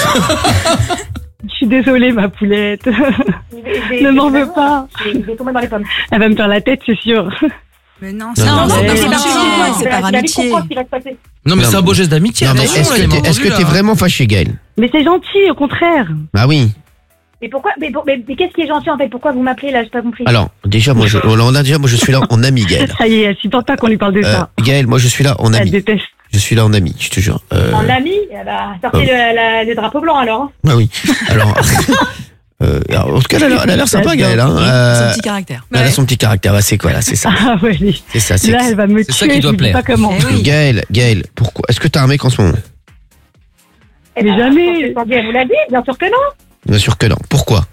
Je suis désolée, ma poulette. Ne m'en veux pas. Je vais tomber dans les pommes. Elle va me faire la tête, c'est sûr. Mais non, c'est par amitié. Non, mais c'est un beau geste d'amitié. Non, mais est-ce que t'es vraiment fâché, Gaël? Mais c'est gentil, au contraire. Bah oui. Mais pourquoi mais qu'est-ce qui est gentil en fait? Pourquoi vous m'appelez là? J'ai pas compris. Alors, déjà, moi, je suis là en ami, Gaël. Ça y est, elle supporte pas qu'on lui parle de ça. Gaël, moi, je suis là en ami. Elle déteste. Je suis là en ami, je te jure. En ami? Sortez le drapeau blanc alors. Ah oui. Alors, en tout cas, elle a l'air sympa, Gaël. Son petit caractère. Elle a son petit caractère. C'est quoi là? C'est ça. Ah ouais. C'est ça. Là, elle va me tuer. C'est ça qui doit plaire. Pas comment. Gaël, pourquoi? Est-ce que t'as un mec en ce moment? Mais jamais. Vous l'avez dit? Bien sûr que non. Bien sûr que non. Pourquoi?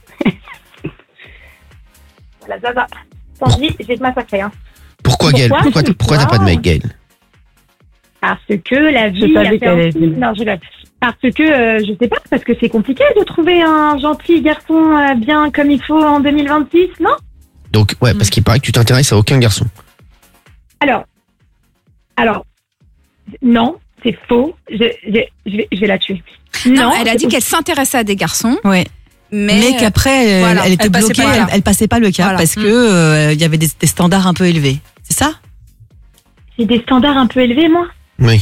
Voilà, ça va. Sandy, je vais te massacrer. Hein. Pourquoi, Gaël? Pourquoi t'as pas de mec, Gaël? Parce que la vie a fait un truc. Non, je rigole. Parce que, je sais pas, parce que c'est compliqué de trouver un gentil garçon bien comme il faut en 2026, non? Donc, ouais, parce qu'il paraît que tu t'intéresses à aucun garçon. Alors, non, c'est faux. Je vais la tuer. Non, elle a dit qu'elle s'intéressait à des garçons. Ouais. Mais qu'après, elle était bloquée, elle passait pas le cap parce que il y avait des standards un peu élevés. C'est ça? J'ai des standards un peu élevés, moi? Oui.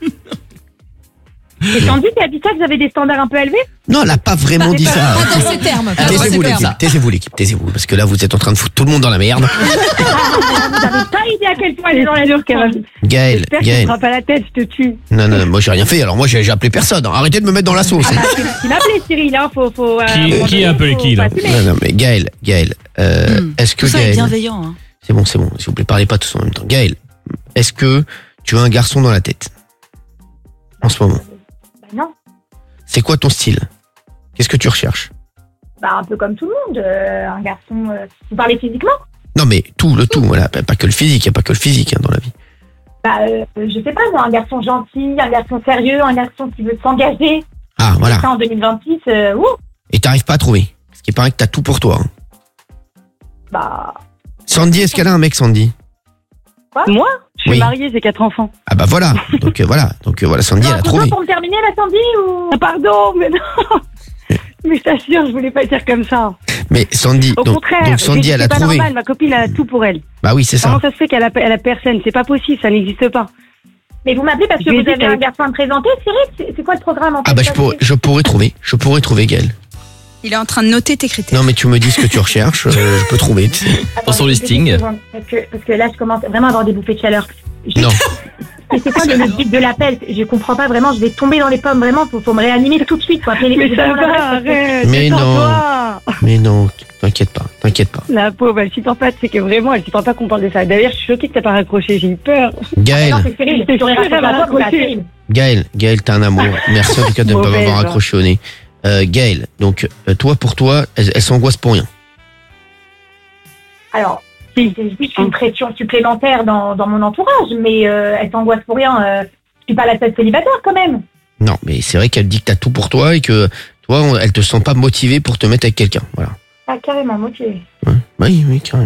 Et Sandy, tu as dit ça, que vous avez des standards un peu élevés? Non, elle n'a pas vraiment dit ça. Pas dans ces termes. Taisez-vous l'équipe, parce que là vous êtes en train de foutre tout le monde dans la merde. Vous n'avez pas idée à quel point elle est dans la dure, Gaël. J'espère que tu ne prends pas la tête, je te tue. Non, moi j'ai rien fait, alors moi j'ai appelé personne. Arrêtez de me mettre dans la sauce. Il m'a appelé Cyril, hein, faut qui a appelé qui là? Non, mais Gaël, est-ce que tout ça Gaël... est bienveillant. Hein. C'est bon, s'il vous plaît, parlez pas tous en même temps. Gaël, est-ce que tu as un garçon dans la tête en ce moment? Non. C'est quoi ton style? Qu'est-ce que tu recherches? Un peu comme tout le monde, un garçon... Vous parlez physiquement? Non, mais le tout, voilà, pas que le physique, il n'y a pas que le physique dans la vie. Je sais pas, moi, un garçon gentil, un garçon sérieux, un garçon qui veut s'engager. Ah, voilà. Ça, en 2026, Et t'arrives pas à trouver? Parce qu'il paraît que t'as tout pour toi. Hein. Sandy, est-ce qu'elle a un mec, Sandy? Quoi? Moi? Je suis mariée, j'ai 4 enfants. Ah bah voilà. Donc voilà, Sandy, elle a trouvé. Pour me terminer, la Sandy, ou... Pardon, mais non. Mais je t'assure, je voulais pas dire comme ça. Mais Sandy, au contraire, donc Sandy, elle a pas trouvé. Normal, ma copine, elle a tout pour elle. Bah oui, c'est ça. Comment ça se fait qu'elle a personne? C'est pas possible, ça n'existe pas. Mais vous m'appelez parce que vous avez un garçon à me présenter, Cyril? C'est quoi le programme en fait? Ah bah je pourrais trouver, Gaël. Il est en train de noter tes critères. Non mais tu me dis ce que tu recherches, je peux trouver. Dans son listing. Parce que là, je commence vraiment à avoir des bouffées de chaleur. Non. Et c'est quoi le but de l'appel? Je comprends pas vraiment, je vais tomber dans les pommes, vraiment, faut me réanimer tout de suite. Mais ça va, arrête. Mais non, t'inquiète pas. La pauvre, elle supporte pas, c'est que vraiment, elle supporte pas qu'on parle de ça. D'ailleurs, je suis choquée que t'as pas raccroché, j'ai eu peur. Gaël. Cyril. Gaël, t'as un amour. Merci en tout cas de ne pas m'avoir accroché au nez. Gaël, donc pour toi, elle s'angoisse pour rien. Alors, c'est juste une pression supplémentaire dans mon entourage, mais elle s'angoisse pour rien. Je suis pas la tête célibataire quand même. Non, mais c'est vrai qu'elle dit que t'as tout pour toi et que toi, elle te sent pas motivée pour te mettre avec quelqu'un. Voilà. Ah, carrément motivée. Ouais. Oui, carrément.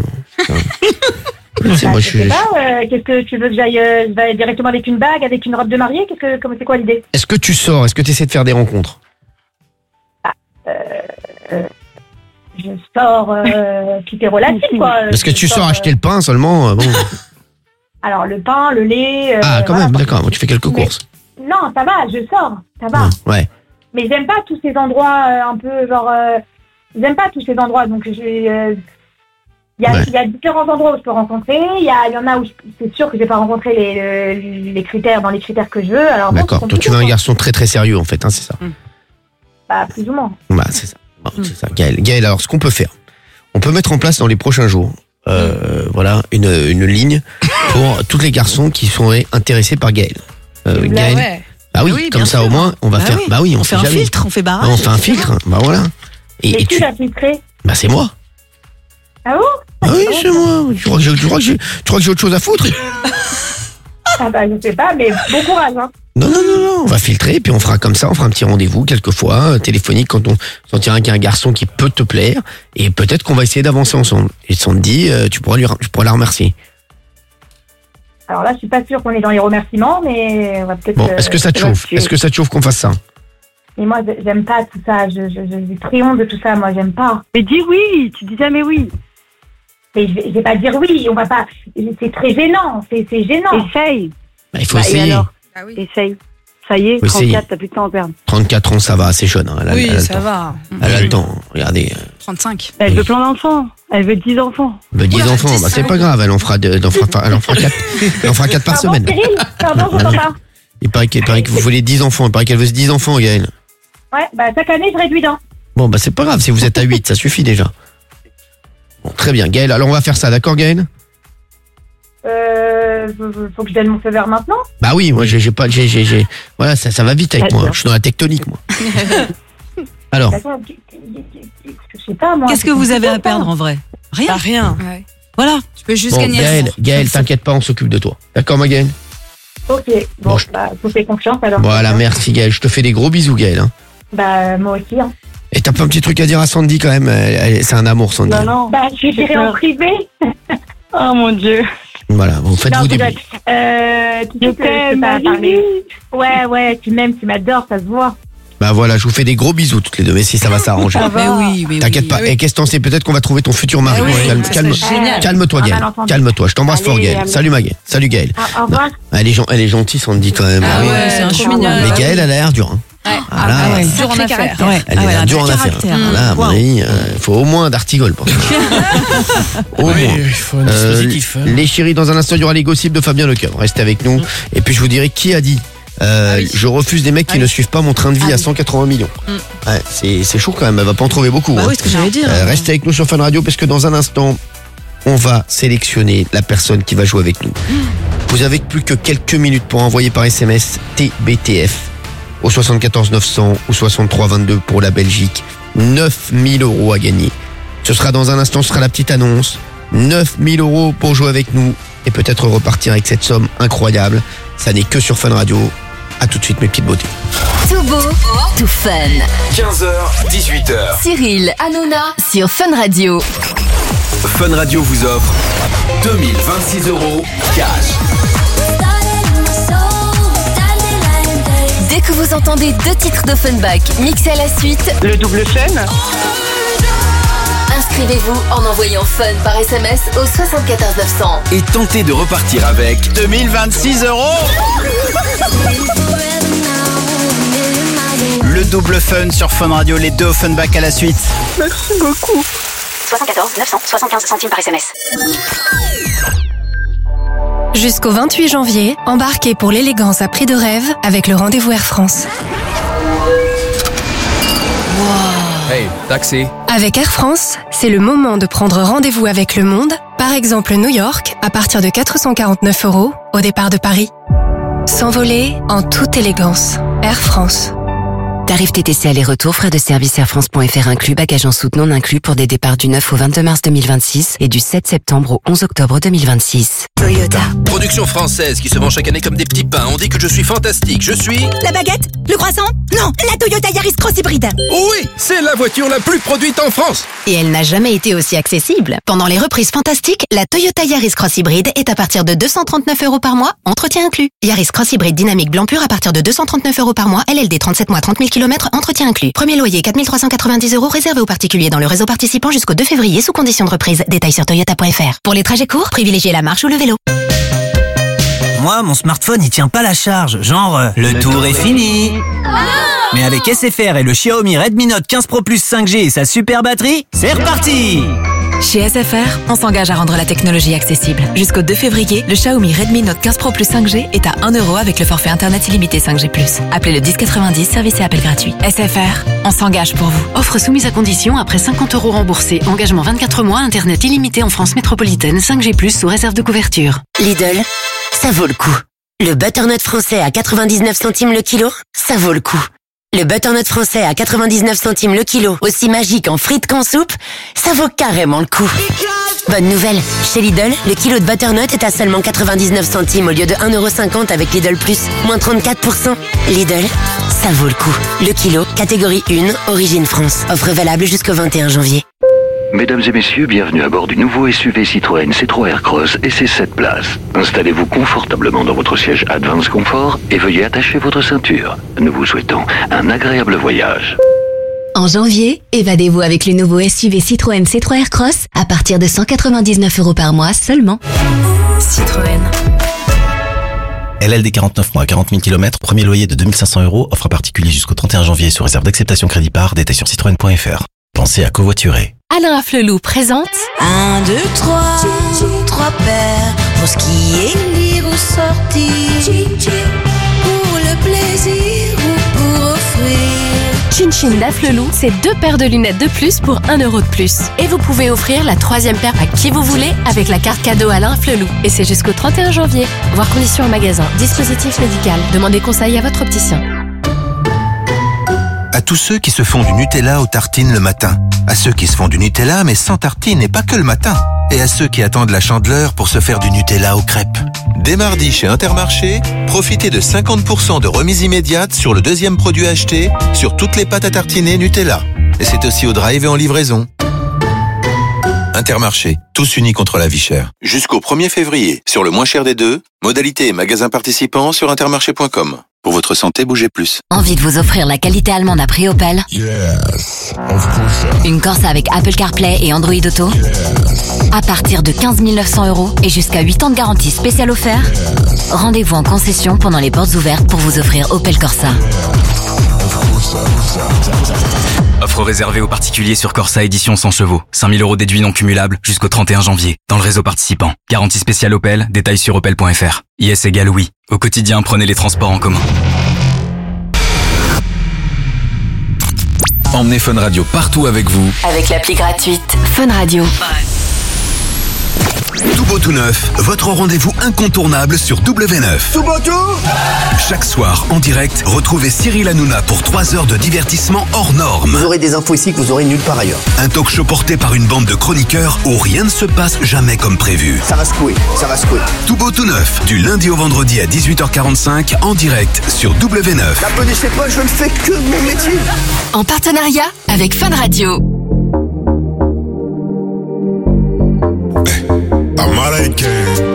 Je sais pas, qu'est-ce que tu veux que j'aille directement avec une bague, avec une robe de mariée? C'est quoi l'idée? Est-ce que tu sors? Est-ce que tu essaies de faire des rencontres? Je sors tout est relatif, quoi. Parce que tu sors acheter le pain seulement, bon. Alors, le pain, le lait... quand même, d'accord, bon, tu fais quelques courses. Non, ça va, je sors, ça va. Ouais. Mais j'aime pas tous ces endroits un peu, genre... j'aime pas tous ces endroits, donc il y a différents endroits où je peux rencontrer, il y en a où c'est sûr que je vais pas rencontrer les critères, dans les critères que je veux. Alors d'accord, toi tu veux un garçon très très sérieux en fait, hein, c'est ça? Plus ou moins. C'est ça. Bon, c'est ça. Gaël, alors ce qu'on peut faire, on peut mettre en place dans les prochains jours, voilà, une ligne pour tous les garçons qui seraient intéressés par Gaël. Gaël. Ouais. Bah oui, comme ça sûr. Au moins, on va faire. Oui. Bah oui, on fait un filtre, on fait barrage. On fait un filtre, bah voilà. Et qui l'a filtré? Bah c'est moi. Ah bon? Ah oui, c'est moi. Tu crois que j'ai autre chose à foutre? Ah bah je sais pas, mais bon courage, hein. Non, on va filtrer, puis on fera comme ça, on fera un petit rendez-vous quelquefois, téléphonique, quand on sentira qu'il y a un garçon qui peut te plaire, et peut-être qu'on va essayer d'avancer ensemble. Et Sandy, tu pourras la remercier. Alors là, je suis pas sûre qu'on est dans les remerciements, mais on va peut-être... Bon, est-ce que ça te chauffe? Est-ce que ça te chauffe qu'on fasse ça? Et moi, j'aime pas tout ça, je triomphe de tout ça, moi, j'aime pas. Mais dis oui, tu dis jamais oui. je vais pas dire oui, on va pas. C'est très gênant, c'est gênant. Essaye. Bah, il faut essayer. Alors, essaye. Ça y est, 34, t'as plus de temps à perdre. 34 ans, ça va, c'est jeune. Hein. Oui, ça va. Elle a le temps, regardez. 35. Elle veut plein d'enfants. Elle veut 10 enfants. Elle veut 10 enfants, bah, c'est pas grave, elle en fera 4. Elle en fera 4 par semaine. Pardon, j'entends pas. Il paraît que vous voulez 10 enfants, il paraît qu'elle veut 10 enfants, Gaëlle. Ouais, bah chaque année, je réduis d'un. Bon, bah c'est pas grave, si vous êtes à 8, ça suffit déjà. Bon, très bien, Gaëlle, alors on va faire ça, d'accord, Gaëlle? Faut que je donne mon feu vert maintenant. Bah oui, moi j'ai pas, voilà, ça va vite avec moi. Je suis dans la tectonique, moi. Alors. Je sais pas, moi. Qu'est-ce que vous avez à perdre en vrai? Rien. Bah, rien. Ouais. Voilà. Tu peux juste gagner. Gaëlle, t'inquiète pas, on s'occupe de toi. D'accord, ma Gaëlle? Ok. Bon, bah, je vous fais confiance alors. Voilà, merci Gaëlle. Je te fais des gros bisous, Gaëlle. Hein. Bah, moi aussi. Hein. Et t'as pas un petit truc à dire à Sandy quand même? C'est un amour, Sandy. Non. Bah, je dirais en privé. Oh mon Dieu. Voilà, vous faites-vous des bisous. Tu t'aimes, Ouais, tu m'aimes, tu m'adores, ça se voit. Bah voilà, je vous fais des gros bisous toutes les deux, mais si ça va s'arranger. Oui. T'inquiète pas. Et qu'est-ce que t'en sais? Peut-être qu'on va trouver ton futur mari. Calme-toi, Gaëlle. Calme-toi. Je t'embrasse fort, Gaëlle. Salut, ma Gaëlle. Salut, Gaëlle. Au revoir. Elle est gentille, Sandy, quand même. Ah ouais, c'est un chouignon. Mais Gaëlle, elle a l'air dure. Hein. Dur en affaires. Elle a l'air dure en affaires. Là, à mon avis, il faut au moins d'artigol pour ça. Au moins. Il faut un dispositif. Les chéris, dans un instant, il y aura les gossips de Fabien Lecoeur. Restez avec nous. Et puis, je vous dirai qui a dit. Je refuse des mecs qui ne suivent pas mon train de vie à 180 millions. Ouais, c'est chaud quand même, elle va pas en trouver beaucoup. Bah oui, ce que j'allais dire. Restez avec nous sur Fun Radio parce que dans un instant, on va sélectionner la personne qui va jouer avec nous. Vous avez plus que quelques minutes pour envoyer par SMS TBTF au 74 900 ou 63 22 pour la Belgique. 9 000 € à gagner. Ce sera dans un instant, ce sera la petite annonce. 9 000 € pour jouer avec nous et peut-être repartir avec cette somme incroyable. Ça n'est que sur Fun Radio. A tout de suite, mes petites beautés. Tout beau, tout fun. 15h, 18h. Cyril Hanouna sur Fun Radio. Fun Radio vous offre 2026 € cash. Dès que vous entendez 2 titres d'Offenbach mixés à la suite, le double fun. Inscrivez-vous en envoyant fun par SMS au 74 900. Et tentez de repartir avec 2026 €. Le double fun sur Fun Radio, les 2 Offenbach à la suite. Merci beaucoup. 74 900 75 centimes par SMS. Jusqu'au 28 janvier, embarquez pour l'élégance à prix de rêve avec le rendez-vous Air France. Hey, taxi. Avec Air France, c'est le moment de prendre rendez-vous avec le monde, par exemple New York, à partir de 449 € au départ de Paris. S'envoler en toute élégance. Air France. Tarif TTC aller-retour, frais de service airfrance.fr inclus, bagages en soute non inclus pour des départs du 9 au 22 mars 2026 et du 7 septembre au 11 octobre 2026. Toyota. Production française qui se vend chaque année comme des petits pains. On dit que je suis fantastique. Je suis... La baguette? Le croissant? Non, la Toyota Yaris Cross Hybride. Oui, c'est la voiture la plus produite en France. Et elle n'a jamais été aussi accessible. Pendant les reprises fantastiques, la Toyota Yaris Cross Hybride est à partir de 239 € par mois, entretien inclus. Yaris Cross Hybride dynamique blanc pur à partir de 239 € par mois, LLD 37 mois 30 000 km, entretien inclus. Premier loyer 4 390 € réservé aux particuliers dans le réseau participant jusqu'au 2 février sous condition de reprise. Détails sur toyota.fr. Pour les trajets courts, privilégiez la marche ou le vélo. Moi, mon smartphone, il tient pas la charge. Genre, le tour est fini. Mais avec SFR et le Xiaomi Redmi Note 15 Pro Plus 5G et sa super batterie, c'est reparti! Chez SFR, on s'engage à rendre la technologie accessible. Jusqu'au 2 février, le Xiaomi Redmi Note 15 Pro Plus 5G est à 1 € avec le forfait internet illimité 5G+. Appelez le 1090, service et appel gratuit. SFR, on s'engage pour vous. Offre soumise à condition après 50 € remboursés. Engagement 24 mois, internet illimité en France métropolitaine, 5G+, sous réserve de couverture. Lidl, ça vaut le coup. Le butternut français à 99 centimes le kilo, ça vaut le coup. Le butternut français à 99 centimes le kilo, aussi magique en frites qu'en soupe, ça vaut carrément le coup. Bonne nouvelle, chez Lidl, le kilo de butternut est à seulement 99 centimes au lieu de 1,50 € avec Lidl Plus, moins 34%. Lidl, ça vaut le coup. Le kilo, catégorie 1, origine France. Offre valable jusqu'au 21 janvier. Mesdames et messieurs, bienvenue à bord du nouveau SUV Citroën C3 Aircross et ses 7 places. Installez-vous confortablement dans votre siège Advance Comfort et veuillez attacher votre ceinture. Nous vous souhaitons un agréable voyage. En janvier, évadez-vous avec le nouveau SUV Citroën C3 Aircross à partir de 199 € par mois seulement. Citroën. LLD 49 mois, 40 000 km, premier loyer de 2500 €, offre à particulier jusqu'au 31 janvier sous réserve d'acceptation crédit par, détail sur citroën.fr. Pensez à covoiturer. Alain Afflelou présente 1, 2, 3, 3 paires pour skier, lire ou sortir, pour le plaisir ou pour offrir. Chin Chin d'Afflelou, c'est 2 paires de lunettes de plus pour 1 € de plus. Et vous pouvez offrir la 3e paire à qui vous voulez avec la carte cadeau Alain Afflelou. Et c'est jusqu'au 31 janvier. Voir conditions en magasin. Dispositif médical. Demandez conseil à votre opticien. À tous ceux qui se font du Nutella aux tartines le matin. À ceux qui se font du Nutella mais sans tartines et pas que le matin. Et à ceux qui attendent la Chandeleur pour se faire du Nutella aux crêpes. Dès mardi chez Intermarché, profitez de 50% de remise immédiate sur le 2e produit acheté sur toutes les pâtes à tartiner Nutella. Et c'est aussi au drive et en livraison. Intermarché, tous unis contre la vie chère. Jusqu'au 1er février, sur le moins cher des deux, modalités et magasins participants sur intermarché.com. Pour votre santé, bougez plus. Envie de vous offrir la qualité allemande à prix Opel? Yes, of course. Une Corsa avec Apple CarPlay et Android Auto? Yes. À partir de 15 900 € et jusqu'à 8 ans de garantie spéciale offert? Yes. Rendez-vous en concession pendant les portes ouvertes pour vous offrir Opel Corsa. Offre réservée aux particuliers sur Corsa édition 100 chevaux. 5 000 € déduits non cumulables jusqu'au 31 janvier. Dans le réseau participant. Garantie spéciale Opel, détails sur opel.fr. IS égale oui. Au quotidien, prenez les transports en commun. Emmenez Fun Radio partout avec vous. Avec l'appli gratuite Fun Radio. Tout beau tout neuf, votre rendez-vous incontournable sur W9. Tout beau tout. Chaque soir, en direct, retrouvez Cyril Hanouna pour 3 heures de divertissement hors norme. Vous aurez des infos ici que vous aurez nulle part ailleurs. Un talk show porté par une bande de chroniqueurs où rien ne se passe jamais comme prévu. Ça va secouer, ça va secouer. Tout beau tout neuf, du lundi au vendredi à 18h45, en direct sur W9. N'applaudissez pas, je ne fais que mon métier. En partenariat avec Fun Radio. Amaraike,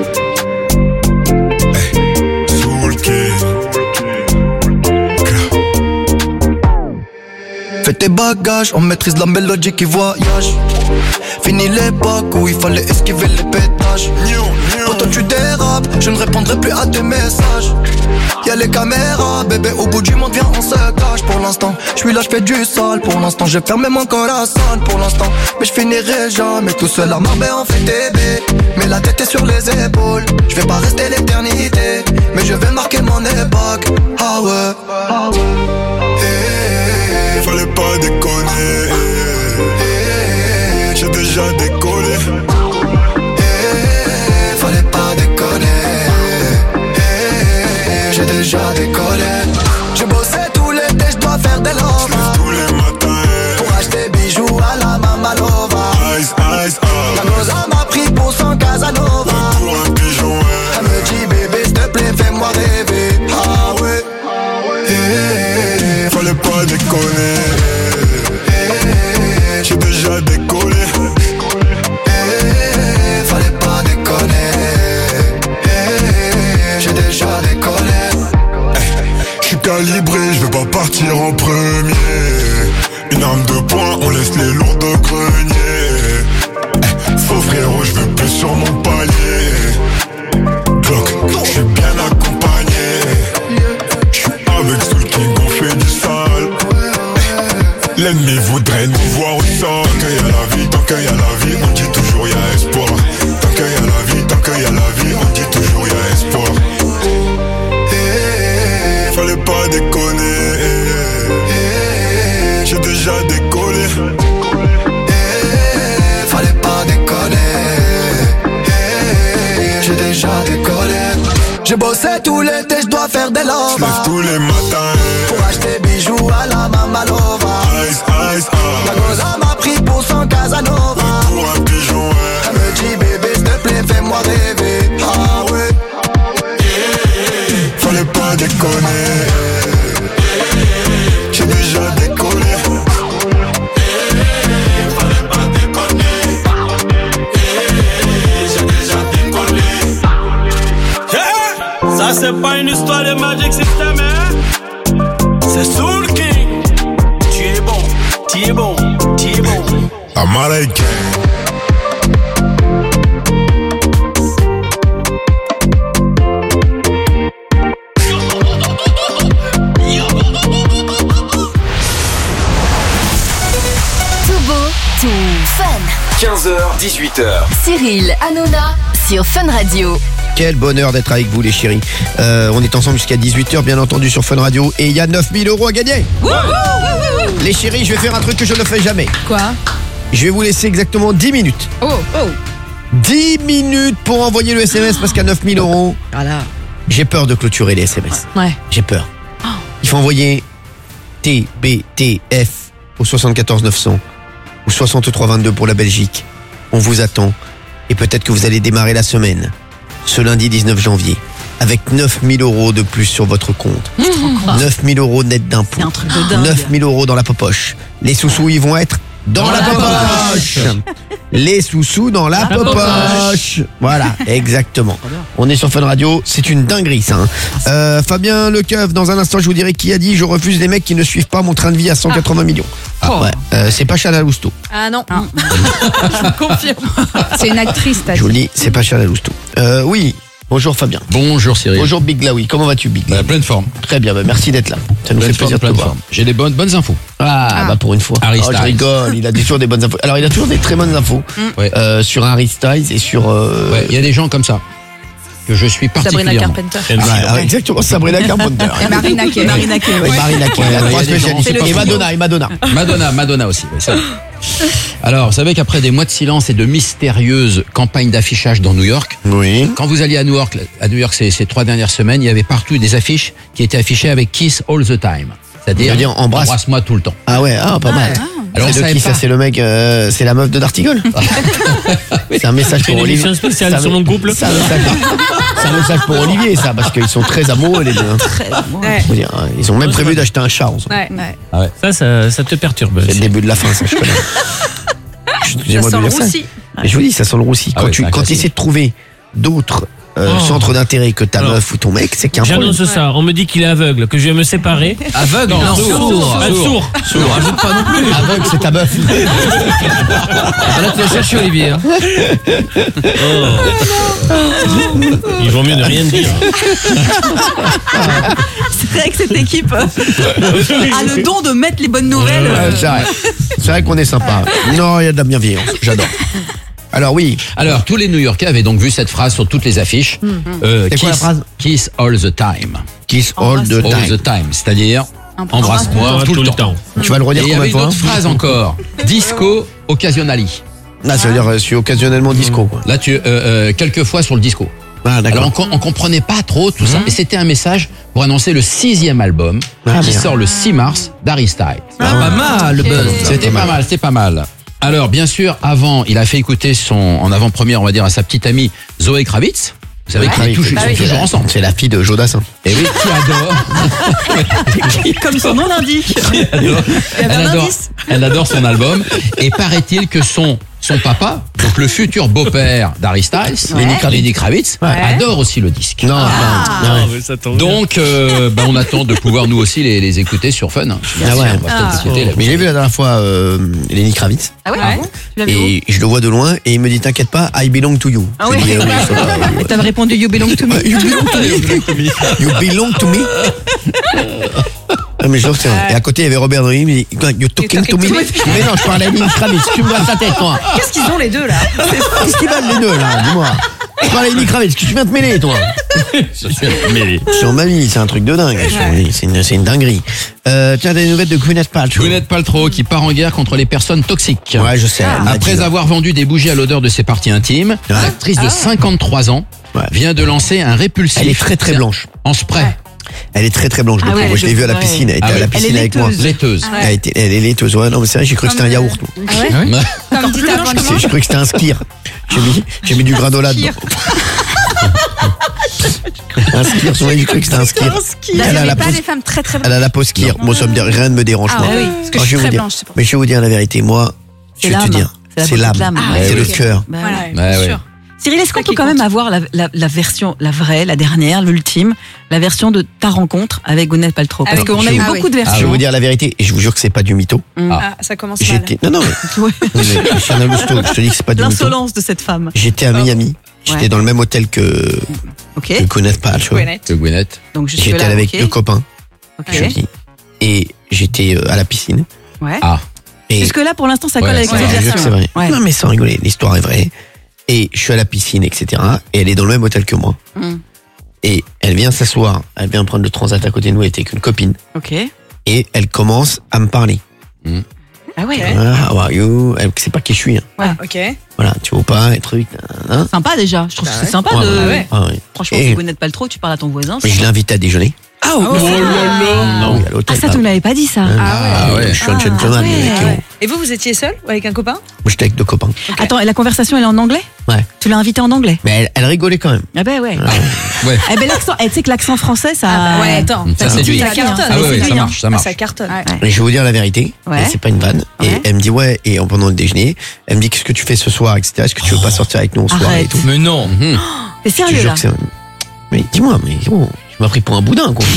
Soul King. Fais tes bagages, on maîtrise la mélodie qui voyage. Fini l'époque où il fallait esquiver les pétages. Quand tu dérapes, je ne répondrai plus à tes messages. Y'a les caméras, bébé, au bout du monde, viens, on se cache. Pour l'instant, je suis là, je fais du sale. Pour l'instant, j'ai fermé mon corazon. Pour l'instant, mais je finirai jamais tout seul à Marbella, on fait TB. Mais la tête est sur les épaules. Je vais pas rester l'éternité, mais je vais marquer mon époque. Ah ouais, ah ouais. Fallait pas déconner. J'ai déjà décollé. Fallait pas déconner. J'ai déjà décollé. Je bossais tout l'été, je dois faire des lovas. Tous les matins pour acheter bijoux à la Mamalova. Ice, ice, la Rosa m'a pris pour son Casanova. Pour un pigeon, elle me dit bébé, s'il te plaît, fais-moi rêver. Ah ouais, fallait pas déconner. J'ai déjà décollé. Fallait pas déconner. J'ai déjà décollé. J'suis calibré, j'vais pas partir en premier. Une arme de poing, on laisse les lourds de grenier. Faux frérot, j'veux plus sur mon palier. Glock, j'suis bien accompagné. J'suis avec Soul King, on fait du sale. L'ennemi voudrait nous voir au sol. Tant qu'il y a la vie, tant qu'il y a la vie, on dit toujours y'a espoir. Tant qu'il y a la vie, tant qu'il y a la vie, on dit toujours y'a espoir. Fallait pas déconner. J'ai déjà décollé. Fallait pas déconner. J'ai déjà décollé. J'ai bossé tout l'été, je dois faire des lovas. J'lève tous les matins pour acheter bijoux à la Mamalova. Ice, ice, la Rosa m'a pris pour son Casanova. Pour un pigeon, elle me dit bébé, s'il te plaît, fais-moi rêver. Ah ouais, fallait pas déconner. J'ai déjà décollé. Fallait pas déconner. J'ai déjà décollé. Ça c'est pas une histoire de Magic System, hein. C'est Soul King. Tu es bon, Américain. Tout fun. 15h, 18h. Cyril Hanouna sur Fun Radio. Quel bonheur d'être avec vous les chéris. On est ensemble jusqu'à 18h bien entendu sur Fun Radio et il y a 9000 € à gagner. Les chéris, je vais faire un truc que je ne fais jamais. Quoi? Je vais vous laisser exactement 10 minutes. 10 minutes pour envoyer le SMS parce qu'à 9000 €, Voilà. j'ai peur de clôturer les SMS. Ouais. J'ai peur. Il faut envoyer TBTF au 74 900 ou 63 22 pour la Belgique. On vous attend et peut-être que vous allez démarrer la semaine ce lundi 19 janvier avec 9000 € de plus sur votre compte. 9000 € net d'impôts. C'est un truc de dingue. 9000 € dans la popoche. Les sous-sous, ils vont être dans la popoche. Les sous-sous dans la popoche. Voilà, exactement. On est sur Fun Radio, c'est une dinguerie ça. Fabien Lecoeuf, dans un instant je vous dirai qui a dit je refuse les mecs qui ne suivent pas mon train de vie à 180 millions. Ouais, c'est pas Chanel Lousteau. Ah non. Je confirme. C'est une actrice, t'as dit. Je vous le dis, c'est pas Chanel Lousteau. Oui. Bonjour Fabien. Bonjour Cyril. Bonjour Big Glaoui. Comment vas-tu Big Glaoui? Pleine forme. Très bien, merci d'être là. Ça nous fait plaisir de te voir. J'ai des bonnes infos. Bah pour une fois. Harry Styles. Je rigole, il a toujours des bonnes infos. Alors il a toujours des très bonnes infos sur Harry Styles et sur... il y a des gens comme ça que je suis particulièrement. Sabrina Carpenter. Exactement, Sabrina Carpenter. Et Marina Kaye. Marina Kaye. Et Madonna. Madonna aussi. Ça. Alors, vous savez qu'après des mois de silence et de mystérieuses campagnes d'affichage dans New York, quand vous alliez à New York ces 3 dernières semaines, il y avait partout des affiches qui étaient affichées avec Kiss All the Time. C'est-à-dire embrasse-moi tout le temps. Ah ouais, pas mal. Alors c'est de qui ça? C'est le mec, c'est la meuf de D'Artigol. C'est un message pour Olivier. C'est une émission spéciale sur mon couple. C'est un message pour Olivier, ça, parce qu'ils sont très amoureux les deux. Ils ont même prévu d'acheter un chat ensemble. Ça te perturbe. C'est le début de la fin, ça je connais. Excusez-moi de dire ça. Mais je vous dis, ça sent le roussi. Quand tu essaies de trouver d'autres centre d'intérêt que ta meuf ou ton mec, c'est qu'il y a un problème. J'annonce ça, on me dit qu'il est aveugle, que je vais me séparer. Aveugle? Non, sourd. Rajoute pas non plus. Aveugle, c'est ta meuf. Là, tu vas chercher Olivier. Il vaut mieux ne rien dire. C'est vrai que cette équipe a le don de mettre les bonnes nouvelles. C'est vrai qu'on est sympa. Non, il y a de la bienveillance. J'adore. Alors oui. Alors tous les New-Yorkais avaient donc vu cette phrase sur toutes les affiches. C'est quoi la phrase? Kiss all the time. Kiss all the time. C'est-à-dire embrasse-moi tout le temps. Tu vas le redire combien de fois? Et il y avait une autre phrase encore. Disco occasionally. Là, ça veut dire je suis occasionnellement disco. Quoi. Là, quelques fois sur le disco. Alors on comprenait pas trop tout ça. Et c'était un message pour annoncer le 6e album qui sort le 6 mars d'Harry Styles. Pas mal le buzz. C'était pas mal. Alors, bien sûr, avant, il a fait écouter en avant-première, on va dire, à sa petite amie Zoé Kravitz. Vous savez qu'ils sont toujours ensemble. C'est la fille de Jodassin. Et oui, qui adore. Comme son nom l'indique. Elle adore son album. Et paraît-il que son papa, donc le futur beau-père d'Harry Styles, Lenny Kravitz, adore aussi le disque. Non. Donc, on attend de pouvoir nous aussi les écouter sur Fun. Mais j'ai vu la dernière fois Lenny Kravitz. Ah ouais. Et je le vois de loin et il me dit t'inquiète pas, I belong to you. Ah oui. T'as répondu you belong to me. You belong to me. Mais je et à côté il y avait Robert Downey, il me dit you talking to me. Mais non, je parlais à Lenny Kravitz, tu me vois sa tête toi. Qu'est-ce qu'ils ont les deux là? Qu'est-ce qu'ils veulent les deux là, dis-moi. Je parlais à Lenny Kravitz, que tu viens te mêler toi. Sur ma vie, c'est un truc de dingue. C'est une dinguerie. Tiens, t'as des nouvelles de Gwyneth Paltrow. Gwyneth Paltrow qui part en guerre contre les personnes toxiques. Ouais, je sais. Après avoir vendu des bougies à l'odeur de ses parties intimes, l'actrice de 53 ans vient de lancer un répulsif. Elle est très très blanche. En spray. Elle est très très blanche. Moi, je l'ai vue à la piscine. Elle était à la piscine avec moi. Laiteuse. Elle est laiteuse. Ouais, non, mais c'est vrai, j'ai cru que c'était un yaourt. Comme dit j'ai cru que c'était un skir. J'ai mis du granola dedans. Un skir, j'ai cru que c'était un skir. Elle a pas des femmes très très blanches. Elle a la peau skir. Moi, ça me dit rien ne me dérange. Ah oui, parce que je suis très blanche. Mais je vais vous dire la vérité. Moi, je vais te dire, c'est l'âme, c'est le cœur. Bien sûr. Cyril, est-ce qu'on peut quand même avoir la version, la vraie, la dernière, l'ultime, la version de ta rencontre avec Gwyneth Paltrow? Parce qu'on a eu beaucoup de versions. Je vais vous dire la vérité, et je vous jure que c'est pas du mytho. Ça commence mal. Non, mais Chana Lousteau, je te dis que c'est pas du mytho. L'insolence de cette femme. J'étais à Miami. J'étais dans le même hôtel que Gwyneth Paltrow. Donc j'étais avec 2 copains. Et j'étais à la piscine. Ouais. Jusque là, pour l'instant, ça colle avec les versions. C'est vrai. Non, mais sans rigoler, l'histoire est vraie. Et je suis à la piscine, etc. Et elle est dans le même hôtel que moi. Et elle vient s'asseoir, elle vient prendre le transat à côté de nous, elle était avec une copine. Et elle commence à me parler. Ah ouais. How are you? Elle sait pas qui je suis. Voilà, tu vois pas, les trucs. Sympa déjà. Je trouve que c'est sympa Franchement, si Gwyneth Paltrow, tu parles à ton voisin. Mais je l'invite à déjeuner. Ah ça, tu ne l'avais pas dit ça. Je suis un gentleman. Et vous étiez seul ou avec un copain? Moi, j'étais avec 2 copains. Attends, et la conversation, elle est en anglais? Ouais. Tu l'as invitée en anglais? Mais elle rigolait quand même. Ah ben ouais. Eh ben l'accent, tu sais que l'accent français, ça. Attends, ça cartonne. Ça marche. Ça cartonne. Et je vais vous dire la vérité. C'est pas une vanne. Et elle me dit et pendant le déjeuner, elle me dit qu'est-ce que tu fais ce soir, etc. Est-ce que tu veux pas sortir avec nous au soir et tout? Mais non. T'es sérieux là? Mais dis-moi, mais tu m'as pris pour un boudin, quoi.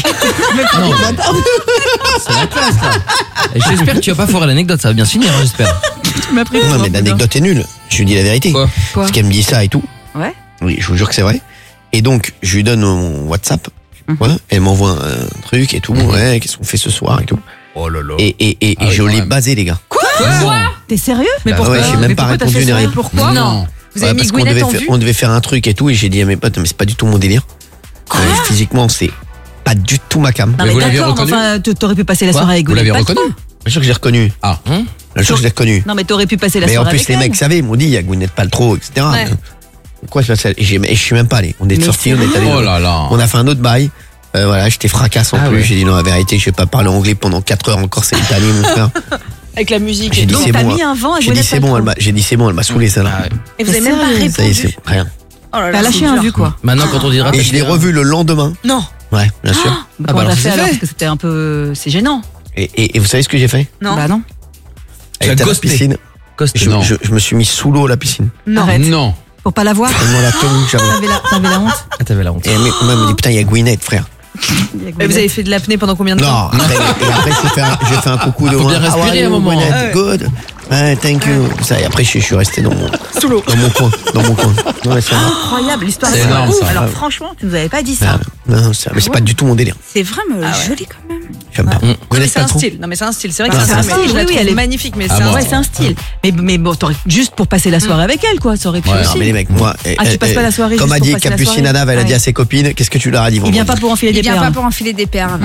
C'est la classe, là. Et j'espère que tu vas pas foirer l'anecdote, ça va bien se finir, j'espère. Tu m'as pris pour non, mais l'anecdote est nulle. Je lui dis la vérité. Quoi? Parce qu'elle me dit ça et tout. Ouais. Oui, je vous jure que c'est vrai. Et donc, je lui donne mon WhatsApp. Elle m'envoie un truc et tout. Qu'est-ce qu'on fait ce soir et tout. Oh là là. Et je l'ai basé, les gars. Quoi? T'es sérieux? Mais pourquoi? J'ai même pas répondu ni rien. Pourquoi? Non. Vous avez mis Gwyneth en vue? On devait faire un truc et tout. Et j'ai dit à mes potes, mais c'est pas du tout mon délire. Physiquement, c'est pas du tout ma cam. Non, mais d'accord, enfin, t'aurais pu passer la soirée avec Gwyneth. Vous l'avez reconnu? Bien sûr que je l'ai reconnu. Bien sûr que je l'ai reconnu. Non, mais t'aurais pu passer la soirée avec elle. Mais en plus, les mecs savaient, ils m'ont dit, il y a Gwyneth Paltrow, etc. Quoi, et je suis même pas allé. On est sortis, on est allé. Oh là là. On a fait un autre bail. Voilà, j'étais fracasse en plus. J'ai dit non, la vérité, je vais pas parler anglais pendant 4 heures encore, c'est italien, mon frère. Avec la musique. J'ai dit donc t'as mis un vent à Gwyneth Paltrow. J'ai dit c'est bon, elle m'a saoulé ça là. Et vous avez même pas répondu? Ça y est, c'est rien. T'as lâché un vu quoi. Maintenant, quand on dira. Et je l'ai revu le lendemain. Non. Ouais, bien sûr. Comment on l'a fait alors? Parce que c'était un peu. C'est gênant. Et vous savez ce que j'ai fait? Non. Bah non. Elle était à la piscine. Je me suis mis sous l'eau à la piscine. Non. Pour pas la voir? Tellement la tenue que j'avais. T'avais la honte? T'avais la honte. Et elle m'a dit putain, il y a Gwyneth, frère. Et vous avez fait de l'apnée pendant combien de temps? Non, et après j'ai fait un coucou de Faut bien respirer un moment. Good. Thank you. Ça, et après je suis resté sous l'eau. Dans mon coin. Ouais, c'est incroyable, l'histoire est énorme, ça. Alors franchement, tu nous avais pas dit ça. Non, mais c'est pas du tout mon délire. C'est vraiment joli quand même. J'aime pas. Mais c'est un style. Non mais c'est un style. C'est vrai que c'est un style. Oui, elle est magnifique, mais c'est un style. Mais bon, juste pour passer la soirée avec elle, quoi. Ça aurait pu aussi. Non mais les mecs, moi. Tu passes pas la soirée. Comme a dit Capucine Nadav, elle a dit à ses copines, qu'est-ce que tu leur as dit? Il vient pas pour enfiler des perles. Il vient pas pour enfiler des perles.